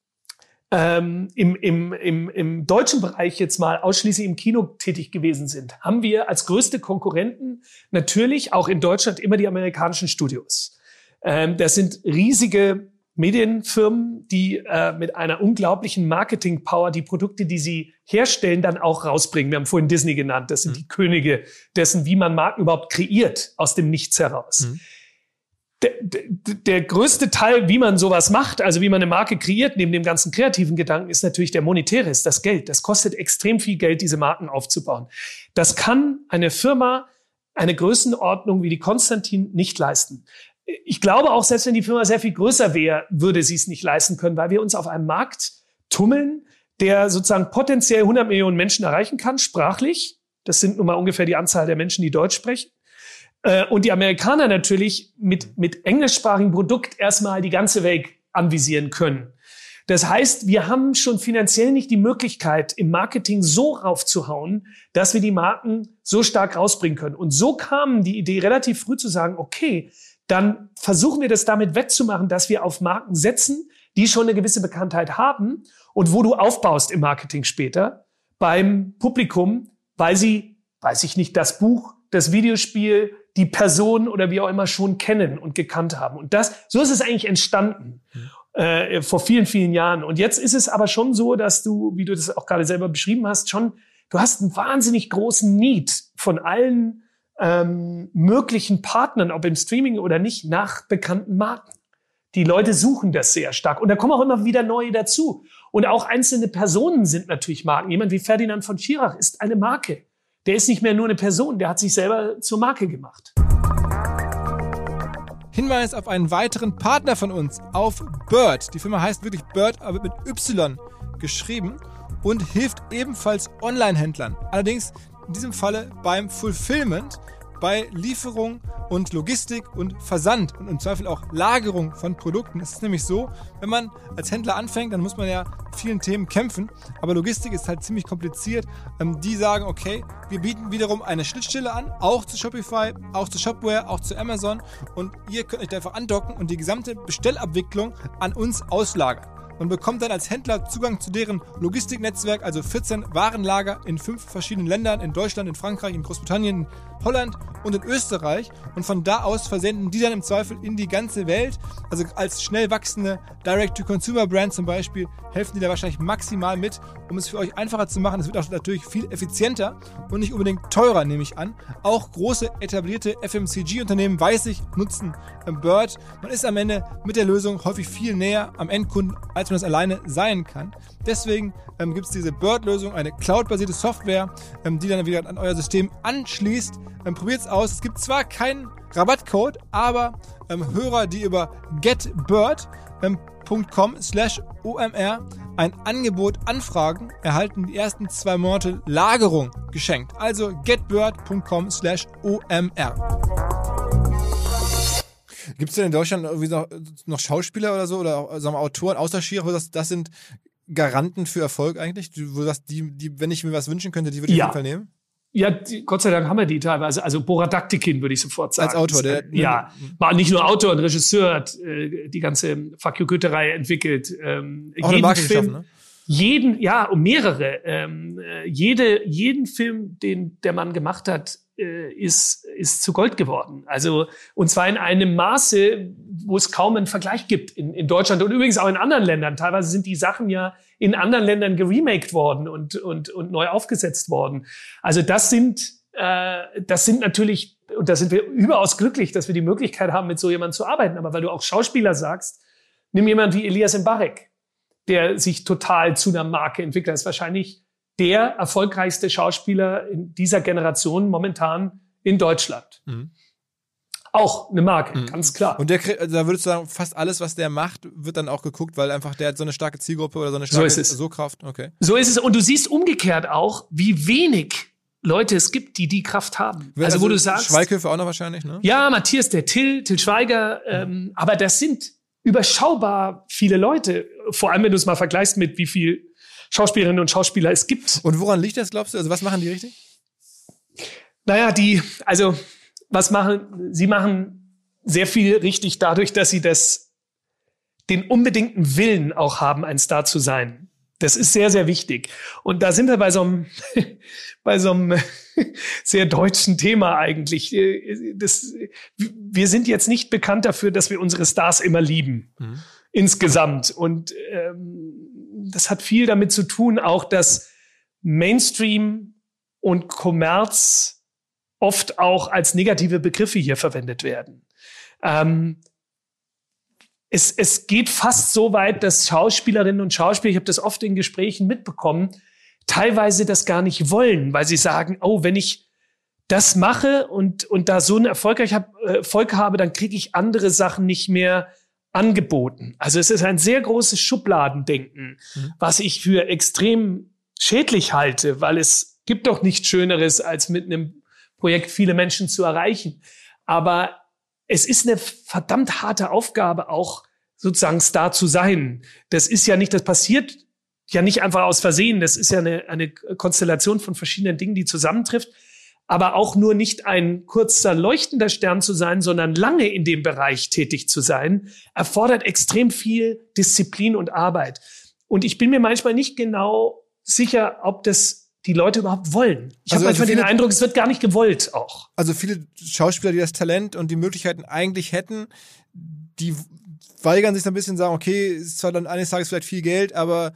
ähm, im, im, im, im deutschen Bereich jetzt mal ausschließlich im Kino tätig gewesen sind, haben wir als größte Konkurrenten natürlich auch in Deutschland immer die amerikanischen Studios. Ähm, das sind riesige Medienfirmen, die äh, mit einer unglaublichen Marketing-Power die Produkte, die sie herstellen, dann auch rausbringen. Wir haben vorhin Disney genannt. Das sind mhm. die Könige dessen, wie man Marken überhaupt kreiert, aus dem Nichts heraus. Mhm. Der, der, der größte Teil, wie man sowas macht, also wie man eine Marke kreiert, neben dem ganzen kreativen Gedanken, ist natürlich der monetäre, ist das Geld. Das kostet extrem viel Geld, diese Marken aufzubauen. Das kann eine Firma, eine Größenordnung wie die Konstantin nicht leisten. Ich glaube auch, selbst wenn die Firma sehr viel größer wäre, würde sie es nicht leisten können, weil wir uns auf einem Markt tummeln, der sozusagen potenziell hundert Millionen Menschen erreichen kann, sprachlich. Das sind nun mal ungefähr die Anzahl der Menschen, die Deutsch sprechen. Und die Amerikaner natürlich mit, mit englischsprachigem Produkt erstmal die ganze Welt anvisieren können. Das heißt, wir haben schon finanziell nicht die Möglichkeit, im Marketing so raufzuhauen, dass wir die Marken so stark rausbringen können. Und so kam die Idee relativ früh zu sagen, okay, dann versuchen wir das damit wettzumachen, dass wir auf Marken setzen, die schon eine gewisse Bekanntheit haben und wo du aufbaust im Marketing später beim Publikum, weil sie, weiß ich nicht, das Buch, das Videospiel, die Person oder wie auch immer schon kennen und gekannt haben. Und das, so ist es eigentlich entstanden mhm. äh, vor vielen, vielen Jahren. Und jetzt ist es aber schon so, dass du, wie du das auch gerade selber beschrieben hast, schon, du hast einen wahnsinnig großen Need von allen Ähm, möglichen Partnern, ob im Streaming oder nicht, nach bekannten Marken. Die Leute suchen das sehr stark. Und da kommen auch immer wieder neue dazu. Und auch einzelne Personen sind natürlich Marken. Jemand wie Ferdinand von Schirach ist eine Marke. Der ist nicht mehr nur eine Person, der hat sich selber zur Marke gemacht. Hinweis auf einen weiteren Partner von uns, auf Bird. Die Firma heißt wirklich Bird, aber mit Y geschrieben und hilft ebenfalls Online-Händlern. Allerdings in diesem Falle beim Fulfillment, bei Lieferung und Logistik und Versand und im Zweifel auch Lagerung von Produkten. Es ist nämlich so, wenn man als Händler anfängt, dann muss man ja vielen Themen kämpfen, aber Logistik ist halt ziemlich kompliziert. Die sagen, okay, wir bieten wiederum eine Schnittstelle an, auch zu Shopify, auch zu Shopware, auch zu Amazon und ihr könnt euch da einfach andocken und die gesamte Bestellabwicklung an uns auslagern. Man bekommt dann als Händler Zugang zu deren Logistiknetzwerk, also vierzehn Warenlager in fünf verschiedenen Ländern, in Deutschland, in Frankreich, in Großbritannien, in Holland und in Österreich. Und von da aus versenden die dann im Zweifel in die ganze Welt. Also als schnell wachsende Direct-to-Consumer-Brand zum Beispiel helfen die da wahrscheinlich maximal mit, um es für euch einfacher zu machen. Es wird auch natürlich viel effizienter und nicht unbedingt teurer, nehme ich an. Auch große etablierte F M C G-Unternehmen, weiß ich, nutzen Bird. Man ist am Ende mit der Lösung häufig viel näher am Endkunden, als man das alleine sein kann. Deswegen ähm, gibt es diese Bird-Lösung, eine cloud-basierte Software, ähm, die dann wieder an euer System anschließt. Ähm, Probiert es aus. Es gibt zwar keinen Rabattcode, aber ähm, Hörer, die über getbird punkt com slash O M R ein Angebot anfragen, erhalten die ersten zwei Monate Lagerung geschenkt. Also getbird punkt com slash O M R. Gibt es denn in Deutschland irgendwie noch, noch Schauspieler oder so oder sagen wir, Autoren außer Schirach, wo das, das sind Garanten für Erfolg eigentlich? Wo das, die, die, wenn ich mir was wünschen könnte, die würde ich ja auf jeden Fall nehmen? Ja, die, Gott sei Dank haben wir die teilweise. Also Borat Daktikin würde ich sofort sagen. Als Autor, der... Ja, war nicht nur Autor und Regisseur, hat äh, die ganze Fuck You Goethe-Reihe entwickelt. Ähm, Auch eine Marke geschaffen, ne? Jeden, ja, um mehrere. Ähm, jede, jeden Film, den der Mann gemacht hat, äh, ist, ist zu Gold geworden. Also, und zwar in einem Maße, wo es kaum einen Vergleich gibt in, in Deutschland und übrigens auch in anderen Ländern. Teilweise sind die Sachen ja in anderen Ländern geremaked worden und, und, und neu aufgesetzt worden. Also das sind, äh, das sind natürlich, und da sind wir überaus glücklich, dass wir die Möglichkeit haben, mit so jemandem zu arbeiten. Aber weil du auch Schauspieler sagst, nimm jemand wie Elias Mbarek, der sich total zu einer Marke entwickelt. Das ist wahrscheinlich der erfolgreichste Schauspieler in dieser Generation momentan in Deutschland. Mhm. Auch eine Marke, mhm. ganz klar. Und der, da würdest du sagen, fast alles, was der macht, wird dann auch geguckt, weil einfach der hat so eine starke Zielgruppe oder so eine starke so So-Kraft. Okay. So ist es. Und du siehst umgekehrt auch, wie wenig Leute es gibt, die die Kraft haben. Also, also wo du sagst... Schweighöfer auch noch wahrscheinlich, ne? Ja, Matthias, der Till, Till Schweiger. Ähm, aber das sind überschaubar viele Leute. Vor allem, wenn du es mal vergleichst mit wie viel Schauspielerinnen und Schauspieler es gibt. Und woran liegt das, glaubst du? Also was machen die richtig? Naja, die, also was machen, sie machen sehr viel richtig dadurch, dass sie das, den unbedingten Willen auch haben, ein Star zu sein. Das ist sehr, sehr wichtig. Und da sind wir bei so einem, bei so einem sehr deutschen Thema eigentlich. Das, wir sind jetzt nicht bekannt dafür, dass wir unsere Stars immer lieben. Mhm. Insgesamt. Und ähm, das hat viel damit zu tun, auch dass Mainstream und Kommerz oft auch als negative Begriffe hier verwendet werden. Ähm, Es, es geht fast so weit, dass Schauspielerinnen und Schauspieler, ich habe das oft in Gesprächen mitbekommen, teilweise das gar nicht wollen, weil sie sagen, oh, wenn ich das mache und, und da so einen Erfolg, ich hab, äh, Erfolg habe, dann kriege ich andere Sachen nicht mehr angeboten. Also es ist ein sehr großes Schubladendenken, mhm. was ich für extrem schädlich halte, weil es gibt doch nichts Schöneres, als mit einem Projekt viele Menschen zu erreichen. Aber es ist eine verdammt harte Aufgabe, auch sozusagen Star zu sein. Das ist ja nicht, das passiert ja nicht einfach aus Versehen. Das ist ja eine, eine Konstellation von verschiedenen Dingen, die zusammentrifft. Aber auch nur nicht ein kurzer leuchtender Stern zu sein, sondern lange in dem Bereich tätig zu sein, erfordert extrem viel Disziplin und Arbeit. Und ich bin mir manchmal nicht genau sicher, ob das die Leute überhaupt wollen. Ich also habe manchmal also viele, den Eindruck, es wird gar nicht gewollt auch. Also viele Schauspieler, die das Talent und die Möglichkeiten eigentlich hätten, die weigern sich so ein bisschen, sagen, okay, es ist zwar dann eines Tages vielleicht viel Geld, aber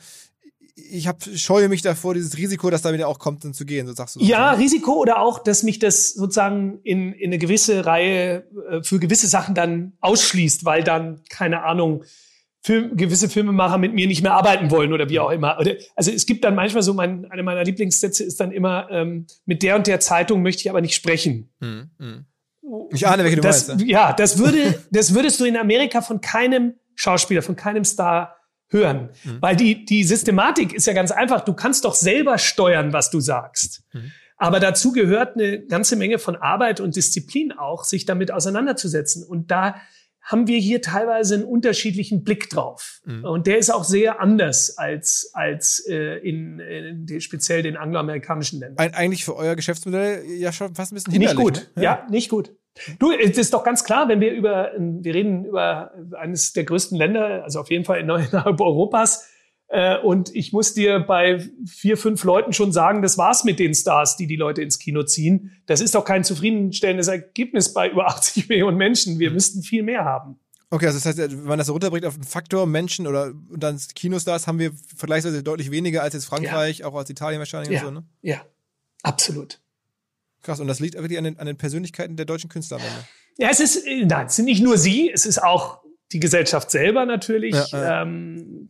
ich hab, scheue mich davor, dieses Risiko, das da wieder auch kommt, dann zu gehen, so sagst du. Ja, so. Risiko oder auch, dass mich das sozusagen in, in eine gewisse Reihe äh, für gewisse Sachen dann ausschließt, weil dann, keine Ahnung, Film, gewisse Filmemacher mit mir nicht mehr arbeiten wollen oder wie auch immer. Oder, also es gibt dann manchmal so, mein, eine meiner Lieblingssätze ist dann immer, ähm, mit der und der Zeitung möchte ich aber nicht sprechen. Hm, hm. Ich ahne, welche du das, meinst. Ja, das würde, das würdest du in Amerika von keinem Schauspieler, von keinem Star hören. Hm. Weil die, die Systematik ist ja ganz einfach. Du kannst doch selber steuern, was du sagst. Hm. Aber dazu gehört eine ganze Menge von Arbeit und Disziplin auch, sich damit auseinanderzusetzen. Und da haben wir hier teilweise einen unterschiedlichen Blick drauf. Mhm. Und der ist auch sehr anders als, als äh, in, in, in speziell den angloamerikanischen Ländern. Eig- eigentlich für euer Geschäftsmodell ja schon fast ein bisschen hinderlich. Nicht gut, ne? ja. ja, nicht gut. Du, es ist doch ganz klar, wenn wir über, wir reden über eines der größten Länder, also auf jeden Fall innerhalb Europas, äh, und ich muss dir bei vier, fünf Leuten schon sagen, das war's mit den Stars, die die Leute ins Kino ziehen. Das ist doch kein zufriedenstellendes Ergebnis bei über achtzig Millionen Menschen. Wir müssten viel mehr haben. Okay, also das heißt, wenn man das so runterbringt auf einen Faktor Menschen oder und dann Kinostars, haben wir vergleichsweise deutlich weniger als jetzt Frankreich, ja. auch als Italien wahrscheinlich ja. und so, ne? Ja, absolut. Krass, und das liegt wirklich an den, an den Persönlichkeiten der deutschen Künstler am Ende. Ja, es ist, nein, es sind nicht nur sie, es ist auch die Gesellschaft selber natürlich. Ja, ja. Ähm,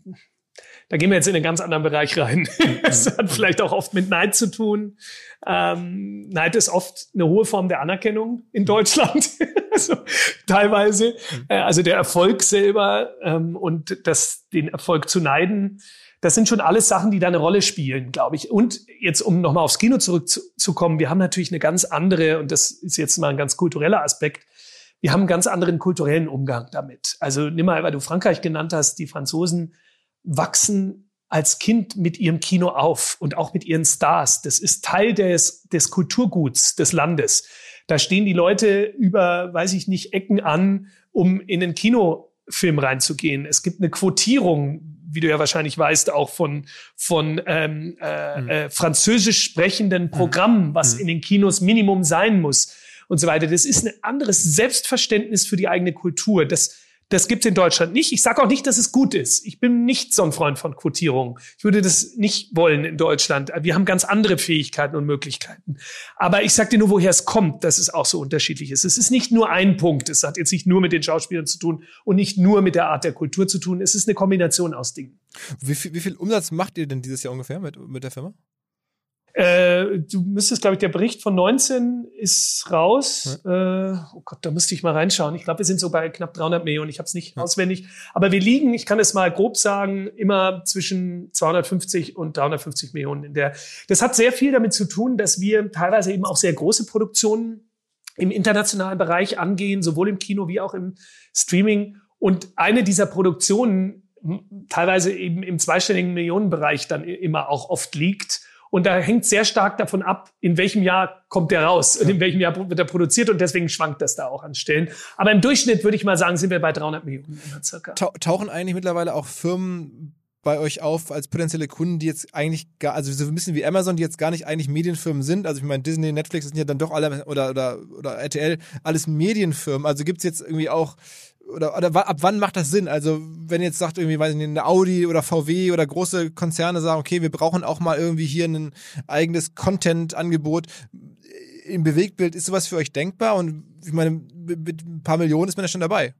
Da gehen wir jetzt in einen ganz anderen Bereich rein. Das hat vielleicht auch oft mit Neid zu tun. Ähm, Neid ist oft eine hohe Form der Anerkennung in Deutschland. also, teilweise. Äh, also der Erfolg selber ähm, und das, den Erfolg zu neiden, das sind schon alles Sachen, die da eine Rolle spielen, glaube ich. Und jetzt, um nochmal aufs Kino zurückzukommen, wir haben natürlich eine ganz andere, und das ist jetzt mal ein ganz kultureller Aspekt, wir haben einen ganz anderen kulturellen Umgang damit. Also nimm mal, weil du Frankreich genannt hast, die Franzosen wachsen als Kind mit ihrem Kino auf und auch mit ihren Stars. Das ist Teil des, des Kulturguts des Landes. Da stehen die Leute über, weiß ich nicht, Ecken an, um in einen Kinofilm reinzugehen. Es gibt eine Quotierung, wie du ja wahrscheinlich weißt, auch von, von ähm, äh, mhm. äh, französisch sprechenden Programmen, was mhm. in den Kinos Minimum sein muss und so weiter. Das ist ein anderes Selbstverständnis für die eigene Kultur. Das Das gibt's in Deutschland nicht. Ich sage auch nicht, dass es gut ist. Ich bin nicht so ein Freund von Quotierung. Ich würde das nicht wollen in Deutschland. Wir haben ganz andere Fähigkeiten und Möglichkeiten. Aber ich sage dir nur, woher es kommt, dass es auch so unterschiedlich ist. Es ist nicht nur ein Punkt. Es hat jetzt nicht nur mit den Schauspielern zu tun und nicht nur mit der Art der Kultur zu tun. Es ist eine Kombination aus Dingen. Wie viel, wie viel Umsatz macht ihr denn dieses Jahr ungefähr mit, mit der Firma? Äh, du müsstest, glaube ich, der Bericht von neunzehn ist raus. Ja. Äh, oh Gott, da müsste ich mal reinschauen. Ich glaube, wir sind so bei knapp dreihundert Millionen. Ich habe es nicht ja. auswendig. Aber wir liegen, ich kann es mal grob sagen, immer zwischen zweihundertfünfzig und dreihundertfünfzig Millionen. In der. Das hat sehr viel damit zu tun, dass wir teilweise eben auch sehr große Produktionen im internationalen Bereich angehen, sowohl im Kino wie auch im Streaming. Und eine dieser Produktionen teilweise eben im zweistelligen Millionenbereich dann immer auch oft liegt. Und da hängt sehr stark davon ab, in welchem Jahr kommt der raus und in welchem Jahr wird er produziert. Und deswegen schwankt das da auch an Stellen. Aber im Durchschnitt würde ich mal sagen, sind wir bei dreihundert Millionen circa. Tauchen eigentlich mittlerweile auch Firmen bei euch auf als potenzielle Kunden, die jetzt eigentlich gar, also so ein bisschen wie Amazon, die jetzt gar nicht eigentlich Medienfirmen sind? Also ich meine, Disney, Netflix sind ja dann doch alle, oder, oder, oder R T L, alles Medienfirmen. Also gibt's jetzt irgendwie auch, Oder, oder ab wann macht das Sinn? Also wenn jetzt sagt irgendwie, weiß ich nicht, eine Audi oder V W oder große Konzerne sagen, okay, wir brauchen auch mal irgendwie hier ein eigenes Content-Angebot im Bewegtbild, ist sowas für euch denkbar? Und ich meine, mit ein paar Millionen ist man ja schon dabei.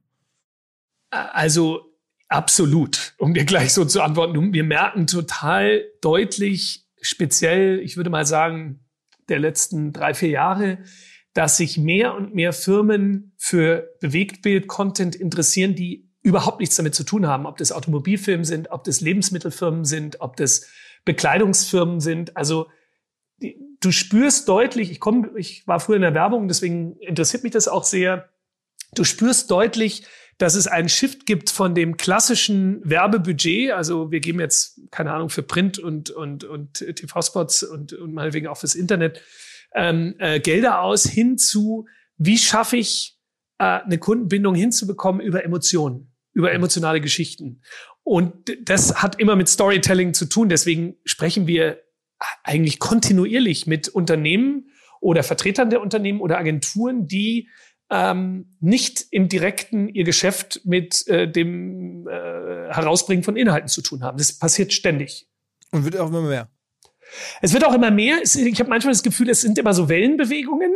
Also absolut, um dir gleich so zu antworten. Wir merken total deutlich, speziell, ich würde mal sagen, der letzten drei, vier Jahre, dass sich mehr und mehr Firmen für Bewegtbild-Content interessieren, die überhaupt nichts damit zu tun haben. Ob das Automobilfirmen sind, ob das Lebensmittelfirmen sind, ob das Bekleidungsfirmen sind. Also die, du spürst deutlich, ich komme, ich war früher in der Werbung, deswegen interessiert mich das auch sehr. Du spürst deutlich, dass es einen Shift gibt von dem klassischen Werbebudget. Also wir geben jetzt, keine Ahnung, für Print und, und, und T V-Spots und, und meinetwegen auch fürs Internet Ähm, äh, Gelder aus, hin zu, wie schaffe ich, äh, eine Kundenbindung hinzubekommen über Emotionen, über emotionale Geschichten. Und das hat immer mit Storytelling zu tun. Deswegen sprechen wir eigentlich kontinuierlich mit Unternehmen oder Vertretern der Unternehmen oder Agenturen, die ähm, nicht im Direkten ihr Geschäft mit äh, dem äh, Herausbringen von Inhalten zu tun haben. Das passiert ständig. Und wird auch immer mehr. Es wird auch immer mehr. Ich habe manchmal das Gefühl, es sind immer so Wellenbewegungen,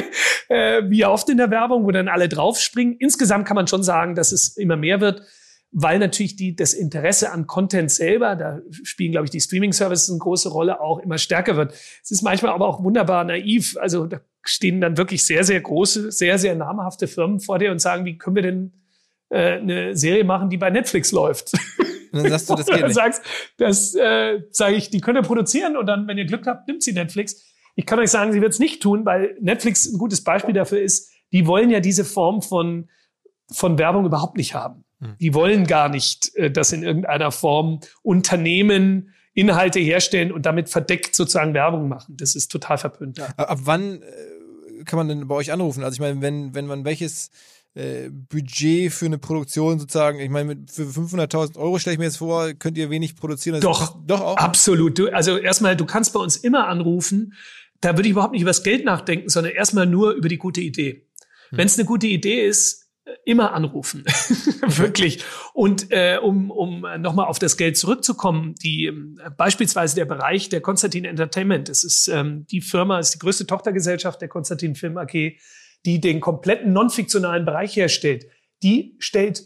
äh, wie oft in der Werbung, wo dann alle draufspringen. Insgesamt kann man schon sagen, dass es immer mehr wird, weil natürlich die, das Interesse an Content selber, da spielen, glaube ich, die Streaming-Services eine große Rolle, auch immer stärker wird. Es ist manchmal aber auch wunderbar naiv. Also da stehen dann wirklich sehr, sehr große, sehr, sehr namhafte Firmen vor dir und sagen, wie können wir denn äh, eine Serie machen, die bei Netflix läuft? Und dann sagst du, das geht nicht. Sagst, das äh, sage ich, die könnt ihr produzieren und dann, wenn ihr Glück habt, nimmt sie Netflix. Ich kann euch sagen, sie wird es nicht tun, weil Netflix ein gutes Beispiel dafür ist, die wollen ja diese Form von, von Werbung überhaupt nicht haben. Hm. Die wollen gar nicht, äh, dass in irgendeiner Form Unternehmen Inhalte herstellen und damit verdeckt sozusagen Werbung machen. Das ist total verpönt. Ja. Ab, ab wann äh, kann man denn bei euch anrufen? Also ich meine, wenn, wenn man welches Äh, Budget für eine Produktion sozusagen, ich meine, mit, für fünfhunderttausend Euro stelle ich mir jetzt vor, könnt ihr wenig produzieren. Also doch, doch auch. Absolut. Du, also erstmal, du kannst bei uns immer anrufen. Da würde ich überhaupt nicht über das Geld nachdenken, sondern erstmal nur über die gute Idee. Hm. Wenn es eine gute Idee ist, immer anrufen. Wirklich. Und äh, um, um nochmal auf das Geld zurückzukommen, die äh, beispielsweise der Bereich der Konstantin Entertainment, das ist ähm, die Firma, ist die größte Tochtergesellschaft der Konstantin Film A G, die den kompletten non-fiktionalen Bereich herstellt, die stellt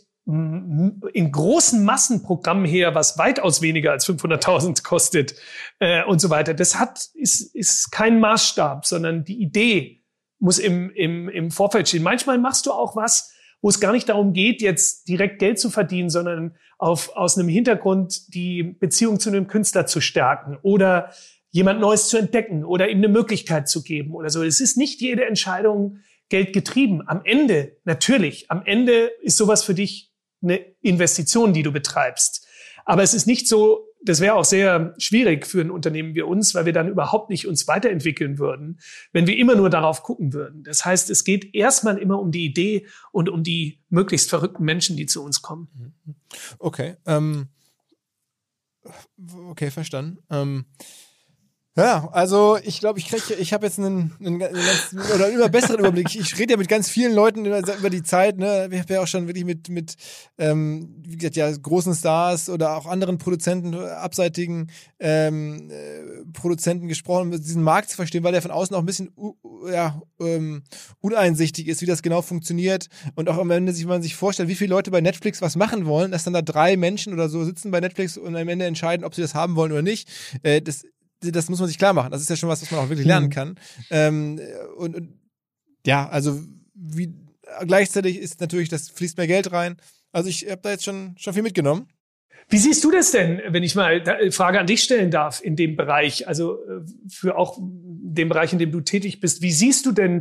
in großen Massenprogrammen her, was weitaus weniger als fünfhunderttausend kostet äh, und so weiter. Das hat ist ist kein Maßstab, sondern die Idee muss im im im Vorfeld stehen. Manchmal machst du auch was, wo es gar nicht darum geht, jetzt direkt Geld zu verdienen, sondern auf aus einem Hintergrund die Beziehung zu einem Künstler zu stärken oder jemand Neues zu entdecken oder ihm eine Möglichkeit zu geben oder so. Es ist nicht jede Entscheidung Geld getrieben. Am Ende, natürlich, am Ende ist sowas für dich eine Investition, die du betreibst. Aber es ist nicht so, das wäre auch sehr schwierig für ein Unternehmen wie uns, weil wir dann überhaupt nicht uns weiterentwickeln würden, wenn wir immer nur darauf gucken würden. Das heißt, es geht erstmal immer um die Idee und um die möglichst verrückten Menschen, die zu uns kommen. Okay, ähm, okay, verstanden. Ähm, Ja, also ich glaube, ich kriege, ich habe jetzt einen, einen, einen ganz, oder einen immer besseren Überblick. Ich, ich rede ja mit ganz vielen Leuten über, über die Zeit. Ne, ich habe ja auch schon wirklich mit mit ähm, wie gesagt, ja, großen Stars oder auch anderen Produzenten, abseitigen ähm, äh, Produzenten gesprochen, um diesen Markt zu verstehen, weil der von außen auch ein bisschen uh, ja, ähm, uneinsichtig ist, wie das genau funktioniert. Und auch am Ende, sich, wenn man sich vorstellt, wie viele Leute bei Netflix was machen wollen, dass dann da drei Menschen oder so sitzen bei Netflix und am Ende entscheiden, ob sie das haben wollen oder nicht. Äh, das Das muss man sich klar machen. Das ist ja schon was, was man auch wirklich lernen kann. Mhm. Ähm, und, und ja, also wie gleichzeitig ist natürlich, das fließt mehr Geld rein. Also ich habe da jetzt schon schon viel mitgenommen. Wie siehst du das denn, wenn ich mal eine Frage an dich stellen darf in dem Bereich, also für auch den Bereich, in dem du tätig bist? Wie siehst du denn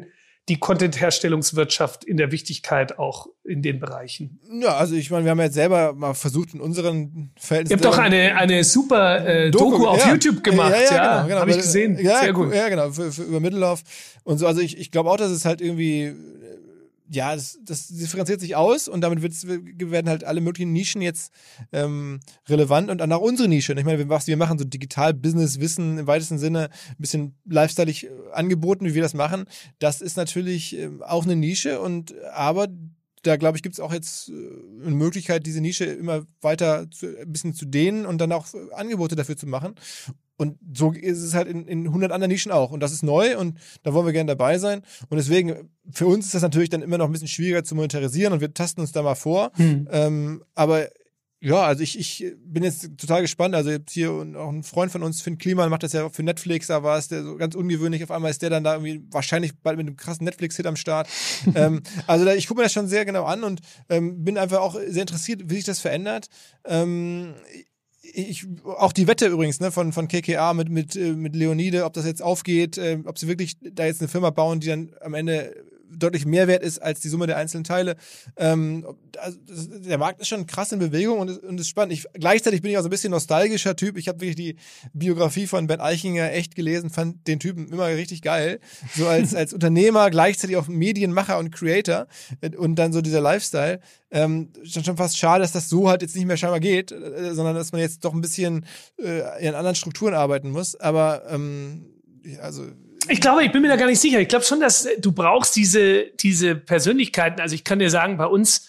die Content-Herstellungswirtschaft in der Wichtigkeit auch in den Bereichen? Ja, also ich meine, wir haben ja jetzt selber mal versucht, in unseren Verhältnissen... Ihr habt doch eine, eine super äh, Doku, Doku auf ja. YouTube gemacht, ja, ja, ja genau, genau. Habe ich gesehen. Ja, sehr gut. Ja, genau, für, für, über Mittellauf und so. Also ich, ich glaube auch, dass es halt irgendwie... Ja, das, das differenziert sich aus und damit wird's, werden halt alle möglichen Nischen jetzt ähm, relevant und dann auch unsere Nische. Ich meine, was wir machen, so digital Business, Wissen im weitesten Sinne, ein bisschen lifestyleig angeboten, wie wir das machen, das ist natürlich äh, auch eine Nische und aber da, glaube ich, gibt es auch jetzt äh, eine Möglichkeit, diese Nische immer weiter zu, ein bisschen zu dehnen und dann auch Angebote dafür zu machen. Und so ist es halt in, in hundert anderen Nischen auch. Und das ist neu und da wollen wir gerne dabei sein. Und deswegen, für uns ist das natürlich dann immer noch ein bisschen schwieriger zu monetarisieren und wir tasten uns da mal vor. Hm. Ähm, aber ja, also ich, ich bin jetzt total gespannt. Also jetzt hier auch ein Freund von uns, Finn Kliman, macht das ja für Netflix, da war es der so ganz ungewöhnlich. Auf einmal ist der dann da irgendwie wahrscheinlich bald mit einem krassen Netflix-Hit am Start. ähm, also da, ich gucke mir das schon sehr genau an und ähm, bin einfach auch sehr interessiert, wie sich das verändert. Ähm, Ich, auch die Wette übrigens, ne, von, von K K A mit, mit, mit Leonide, ob das jetzt aufgeht, äh, ob sie wirklich da jetzt eine Firma bauen, die dann am Ende deutlich mehr wert ist als die Summe der einzelnen Teile. Ähm, also das, der Markt ist schon krass in Bewegung und, und ist spannend. Ich, gleichzeitig bin ich auch so ein bisschen nostalgischer Typ. Ich habe wirklich die Biografie von Ben Eichinger echt gelesen, fand den Typen immer richtig geil. So als, als Unternehmer, gleichzeitig auch Medienmacher und Creator und dann so dieser Lifestyle. Ähm, schon, schon fast schade, dass das so halt jetzt nicht mehr scheinbar geht, äh, sondern dass man jetzt doch ein bisschen äh, in anderen Strukturen arbeiten muss. Aber ähm, also ich glaube, ich bin mir da gar nicht sicher. Ich glaube schon, dass du brauchst diese, diese Persönlichkeiten. Also ich kann dir sagen, bei uns,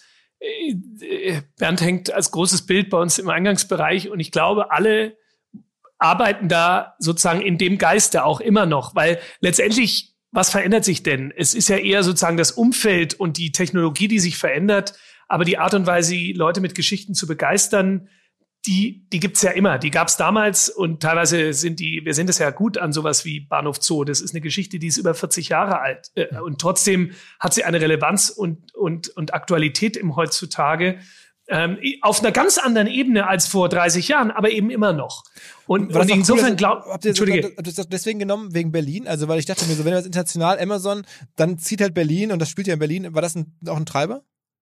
äh, Bernd hängt als großes Bild bei uns im Eingangsbereich und ich glaube, alle arbeiten da sozusagen in dem Geiste auch immer noch, weil letztendlich, was verändert sich denn? Es ist ja eher sozusagen das Umfeld und die Technologie, die sich verändert, aber die Art und Weise, Leute mit Geschichten zu begeistern, die, die gibt's ja immer. Die gab's damals und teilweise sind die, wir sind es ja gut an sowas wie Bahnhof Zoo. Das ist eine Geschichte, die ist über vierzig Jahre alt. Äh, und trotzdem hat sie eine Relevanz und, und, und Aktualität im heutzutage. Ähm, auf einer ganz anderen Ebene als vor dreißig Jahren, aber eben immer noch. Und, und insofern cool, glaube habt ihr das deswegen genommen, wegen Berlin? Also, weil ich dachte mir so, wenn wir das international Amazon, dann zieht halt Berlin und das spielt ja in Berlin. War das ein, auch ein Treiber?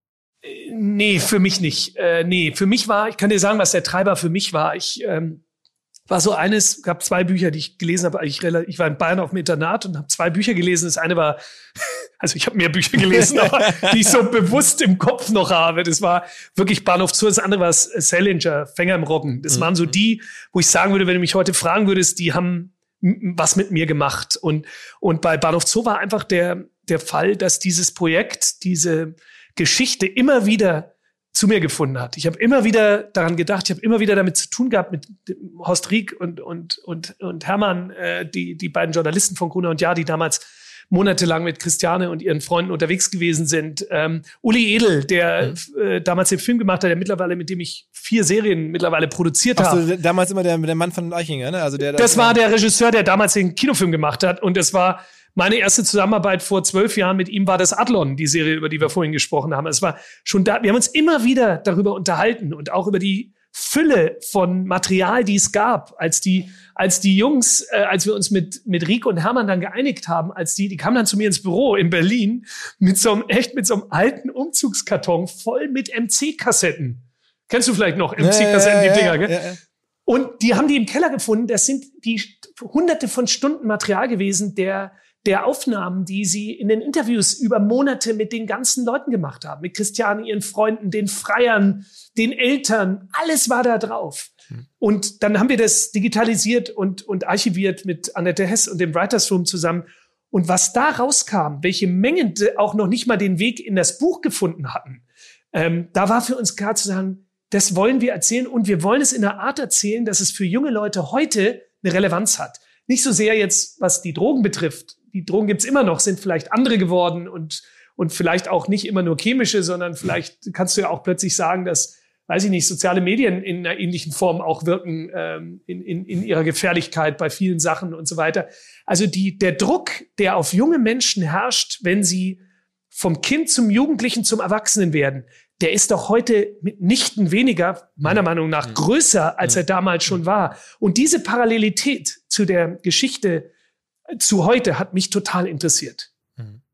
Nee, für mich nicht. Äh, nee, für mich war, ich kann dir sagen, was der Treiber für mich war. Ich ähm, war so eines, gab zwei Bücher, die ich gelesen habe. Ich, ich war in Bayern auf dem Internat und habe zwei Bücher gelesen. Das eine war, also ich habe mehr Bücher gelesen, aber die ich so bewusst im Kopf noch habe. Das war wirklich Bahnhof Zoo. Das andere war Salinger, Fänger im Roggen. Das mhm. waren so die, wo ich sagen würde, wenn du mich heute fragen würdest, die haben was mit mir gemacht. Und, und bei Bahnhof Zoo war einfach der, der Fall, dass dieses Projekt, diese Geschichte immer wieder zu mir gefunden hat. Ich habe immer wieder daran gedacht, ich habe immer wieder damit zu tun gehabt mit Horst Rieck und und und und Hermann, äh, die die beiden Journalisten von Gruner und Jahr, die damals monatelang mit Christiane und ihren Freunden unterwegs gewesen sind. Ähm, Uli Edel, der mhm. äh, damals den Film gemacht hat, der mittlerweile, mit dem ich vier Serien mittlerweile produziert habe. Ach so, damals immer der, der Mann von Eichinger, ne? Also der. Das, das war der Regisseur, der damals den Kinofilm gemacht hat und das war meine erste Zusammenarbeit vor zwölf Jahren mit ihm war das Adlon, die Serie, über die wir vorhin gesprochen haben. Es war schon da, wir haben uns immer wieder darüber unterhalten und auch über die Fülle von Material, die es gab, als die, als die Jungs, äh, als wir uns mit, mit Riek und Hermann dann geeinigt haben, als die, die kamen dann zu mir ins Büro in Berlin mit so einem, echt mit so einem alten Umzugskarton voll mit M C-Kassetten. Kennst du vielleicht noch M C-Kassetten, ja, die ja, Dinger, gell? Ja, ja. Und die haben die im Keller gefunden. Das sind die hunderte von Stunden Material gewesen, der der Aufnahmen, die sie in den Interviews über Monate mit den ganzen Leuten gemacht haben. Mit Christiane, ihren Freunden, den Freiern, den Eltern. Alles war da drauf. Hm. Und dann haben wir das digitalisiert und, und archiviert mit Annette Hess und dem Writers Room zusammen. Und was da rauskam, welche Mengen auch noch nicht mal den Weg in das Buch gefunden hatten, ähm, da war für uns klar zu sagen, das wollen wir erzählen und wir wollen es in einer Art erzählen, dass es für junge Leute heute eine Relevanz hat. Nicht so sehr jetzt, was die Drogen betrifft. Die Drogen gibt's immer noch, sind vielleicht andere geworden und, und vielleicht auch nicht immer nur chemische, sondern vielleicht kannst du ja auch plötzlich sagen, dass, weiß ich nicht, soziale Medien in einer ähnlichen Form auch wirken, ähm, in, in, in ihrer Gefährlichkeit bei vielen Sachen und so weiter. Also die, der Druck, der auf junge Menschen herrscht, wenn sie vom Kind zum Jugendlichen zum Erwachsenen werden, der ist doch heute mitnichten weniger, meiner Meinung nach, größer, als er damals schon war. Und diese Parallelität zu der Geschichte zu heute hat mich total interessiert.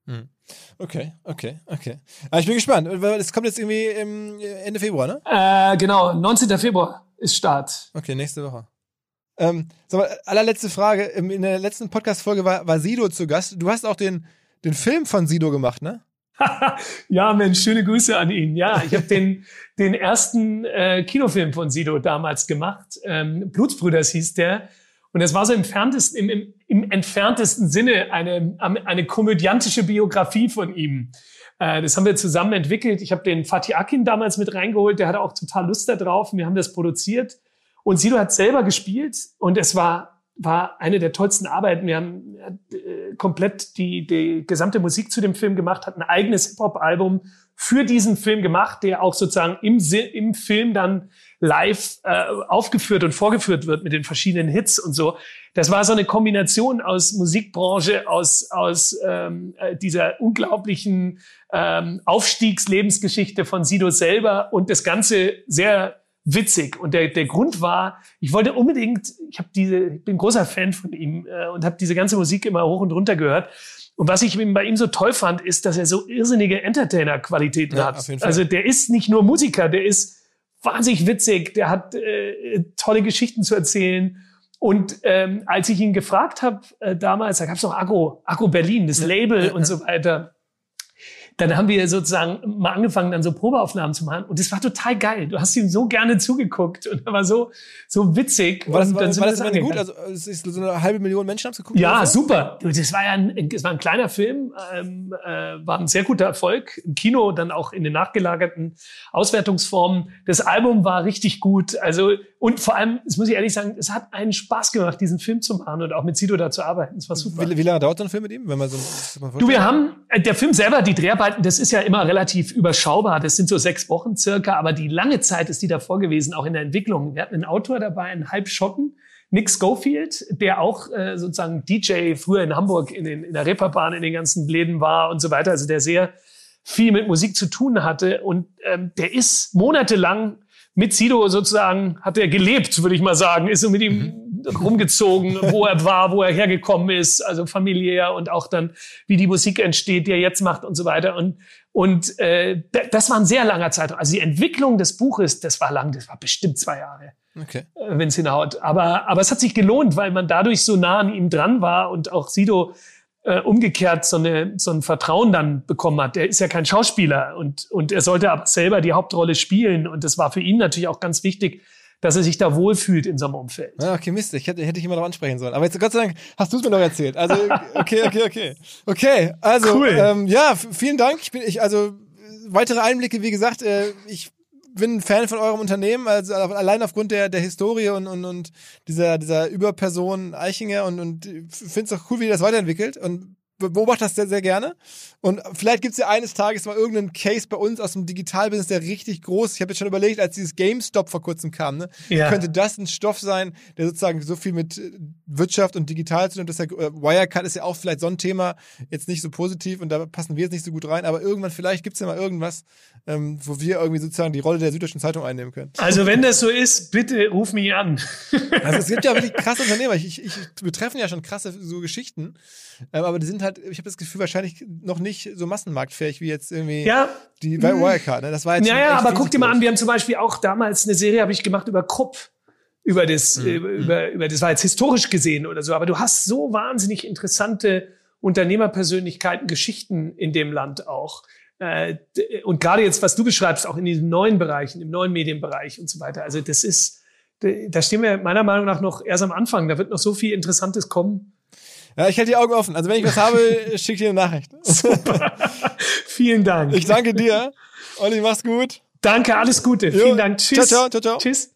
Okay, okay, okay. Aber ich bin gespannt. Es kommt jetzt irgendwie im Ende Februar, ne? Äh, genau, neunzehnten Februar ist Start. Okay, nächste Woche. Ähm, sag mal, allerletzte Frage. In der letzten Podcast-Folge war, war Sido zu Gast. Du hast auch den, den Film von Sido gemacht, ne? Ja, Mensch, schöne Grüße an ihn. Ja, ich habe den, den ersten äh, Kinofilm von Sido damals gemacht. Ähm, Blutsbrüders hieß der. Und es war so im entferntesten, im, im, im entferntesten Sinne eine, eine komödiantische Biografie von ihm. Äh, das haben wir zusammen entwickelt. Ich habe den Fatih Akin damals mit reingeholt. Der hatte auch total Lust da drauf. Wir haben das produziert. Und Sido hat selber gespielt. Und es war war eine der tollsten Arbeiten. Wir haben äh, komplett die, die gesamte Musik zu dem Film gemacht, hat ein eigenes Hip-Hop-Album für diesen Film gemacht, der auch sozusagen im, im Film dann live äh, aufgeführt und vorgeführt wird mit den verschiedenen Hits und so. Das war so eine Kombination aus Musikbranche, aus, aus ähm, dieser unglaublichen ähm, Aufstiegslebensgeschichte von Sido selber und das Ganze sehr witzig. Und der, der Grund war, ich wollte unbedingt, ich habe diese, ich bin großer Fan von ihm äh, und habe diese ganze Musik immer hoch und runter gehört. Und was ich bei ihm so toll fand, ist, dass er so irrsinnige Entertainer-Qualitäten ja, hat. Auf jeden Fall. Also der ist nicht nur Musiker, der ist wahnsinnig witzig, der hat äh, tolle Geschichten zu erzählen. Und ähm, als ich ihn gefragt habe äh, damals, da gab es noch Agro, Agro Berlin, das ja, Label ja, und so weiter. Dann haben wir sozusagen mal angefangen, dann so Probeaufnahmen zu machen. Und das war total geil. Du hast ihm so gerne zugeguckt. Und er war so, so witzig. War das, und dann war, war das wir immer gut? Also, es ist so eine halbe Million Menschen haben es geguckt? Ja, oder? super. Das war ja ein, das war ein kleiner Film, ähm, äh, war ein sehr guter Erfolg. Im Kino, dann auch in den nachgelagerten Auswertungsformen. Das Album war richtig gut. Also, und vor allem, das muss ich ehrlich sagen, es hat einen Spaß gemacht, diesen Film zu machen und auch mit Sido da zu arbeiten. Es war super. Wie, wie lange dauert so ein Film mit ihm? Wenn man so, du, wir haben, der Film selber, die Dreharbeiten, das ist ja immer relativ überschaubar. Das sind so sechs Wochen circa, aber die lange Zeit ist die davor gewesen, auch in der Entwicklung. Wir hatten einen Autor dabei, einen Halbschotten, Nick Schofield, der auch äh, sozusagen D J früher in Hamburg in, den, in der Reeperbahn, in den ganzen Läden war und so weiter. Also der sehr viel mit Musik zu tun hatte. Und ähm, der ist monatelang mit Sido sozusagen, hat er gelebt, würde ich mal sagen, ist so mit ihm rumgezogen, wo er war, wo er hergekommen ist, also familiär und auch dann, wie die Musik entsteht, die er jetzt macht und so weiter. Und und äh, das war ein sehr langer Zeitraum. Also die Entwicklung des Buches, das war lang, das war bestimmt zwei Jahre, okay. äh, wenn es hinhaut. Aber aber es hat sich gelohnt, weil man dadurch so nah an ihm dran war und auch Sido äh, umgekehrt so eine so ein Vertrauen dann bekommen hat. Der ist ja kein Schauspieler und und er sollte aber selber die Hauptrolle spielen und das war für ihn natürlich auch ganz wichtig, dass er sich da wohlfühlt in seinem Umfeld. Ja, okay, Mist, ich hätte, hätte ich immer darauf ansprechen sollen. Aber jetzt, Gott sei Dank, hast du es mir noch erzählt. Also, okay, okay, okay. Okay, also, cool. ähm, ja, f- vielen Dank. Ich bin, ich, also, weitere Einblicke, wie gesagt, äh, ich bin ein Fan von eurem Unternehmen, also allein aufgrund der, der Historie und, und, und dieser, dieser Überperson Eichinger und, und finde es auch cool, wie ihr das weiterentwickelt und beobachte das sehr, sehr gerne. Und vielleicht gibt es ja eines Tages mal irgendeinen Case bei uns aus dem Digitalbusiness, der richtig groß ist. Ich habe jetzt schon überlegt, als dieses GameStop vor kurzem kam, ne, ja. könnte das ein Stoff sein, der sozusagen so viel mit Wirtschaft und digital zu tun hat. Das ja, Wirecard ist ja auch vielleicht so ein Thema, jetzt nicht so positiv und da passen wir jetzt nicht so gut rein, aber irgendwann vielleicht gibt es ja mal irgendwas, ähm, wo wir irgendwie sozusagen die Rolle der Süddeutschen Zeitung einnehmen können. Also wenn das so ist, bitte ruf mich an. Also es gibt ja wirklich krasse Unternehmer. Ich, ich, ich, wir treffen ja schon krasse so Geschichten, ähm, aber die sind halt, ich habe das Gefühl, wahrscheinlich noch nicht so massenmarktfähig wie jetzt irgendwie ja. die Wirecard. Ne? Das war jetzt ja, schon ja, echt aber guck dir mal groß. an, wir haben zum Beispiel auch damals eine Serie, habe ich gemacht über Krupp. Über das, Mhm. über, über, über, das war jetzt historisch gesehen oder so, aber du hast so wahnsinnig interessante Unternehmerpersönlichkeiten, Geschichten in dem Land auch. Äh, und gerade jetzt, was du beschreibst, auch in diesen neuen Bereichen, im neuen Medienbereich und so weiter. Also das ist, da stehen wir meiner Meinung nach noch erst am Anfang. Da wird noch so viel Interessantes kommen. Ja, ich halte die Augen offen. Also wenn ich was habe, schick dir eine Nachricht. Super. Vielen Dank. Ich danke dir. Olli, mach's gut. Danke, alles Gute. Jo. Vielen Dank. Tschüss. Ciao, ciao, ciao, ciao. Tschüss.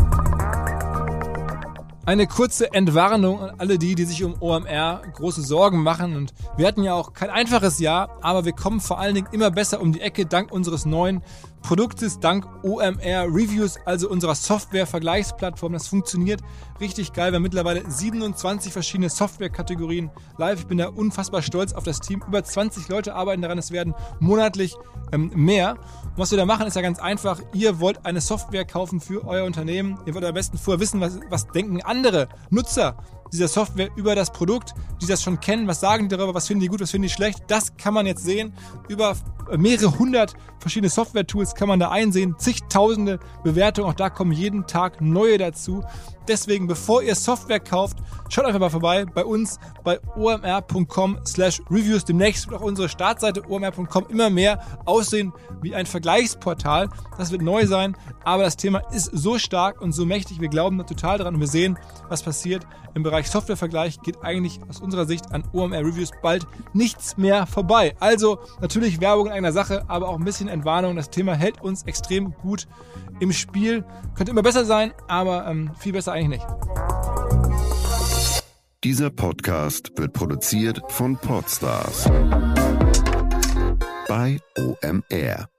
Eine kurze Entwarnung an alle die, die sich um O M R große Sorgen machen. Und wir hatten ja auch kein einfaches Jahr, aber wir kommen vor allen Dingen immer besser um die Ecke dank unseres neuen Produktes, dank O M R Reviews, also unserer Software-Vergleichsplattform. Das funktioniert richtig geil. Wir haben mittlerweile siebenundzwanzig verschiedene Software-Kategorien live. Ich bin da unfassbar stolz auf das Team. Über zwanzig Leute arbeiten daran. Es werden monatlich ähm, mehr. Und was wir da machen, ist ja ganz einfach. Ihr wollt eine Software kaufen für euer Unternehmen. Ihr wollt am besten vorher wissen, was, was denken andere Nutzer dieser Software über das Produkt, die das schon kennen, was sagen die darüber, was finden die gut, was finden die schlecht, das kann man jetzt sehen. Über mehrere hundert verschiedene Software-Tools kann man da einsehen, zigtausende Bewertungen, auch da kommen jeden Tag neue dazu. Deswegen, bevor ihr Software kauft, schaut einfach mal vorbei bei uns bei omr punkt com slash reviews. Demnächst wird auch unsere Startseite omr punkt com immer mehr aussehen wie ein Vergleichsportal. Das wird neu sein, aber das Thema ist so stark und so mächtig. Wir glauben da total dran und wir sehen, was passiert. Im Bereich Softwarevergleich geht eigentlich aus unserer Sicht an O M R Reviews bald nichts mehr vorbei. Also natürlich Werbung in einer Sache, aber auch ein bisschen Entwarnung. Das Thema hält uns extrem gut im Spiel. Könnte immer besser sein, aber ähm, viel besser eigentlich nicht. Dieser Podcast wird produziert von Podstars bei O M R.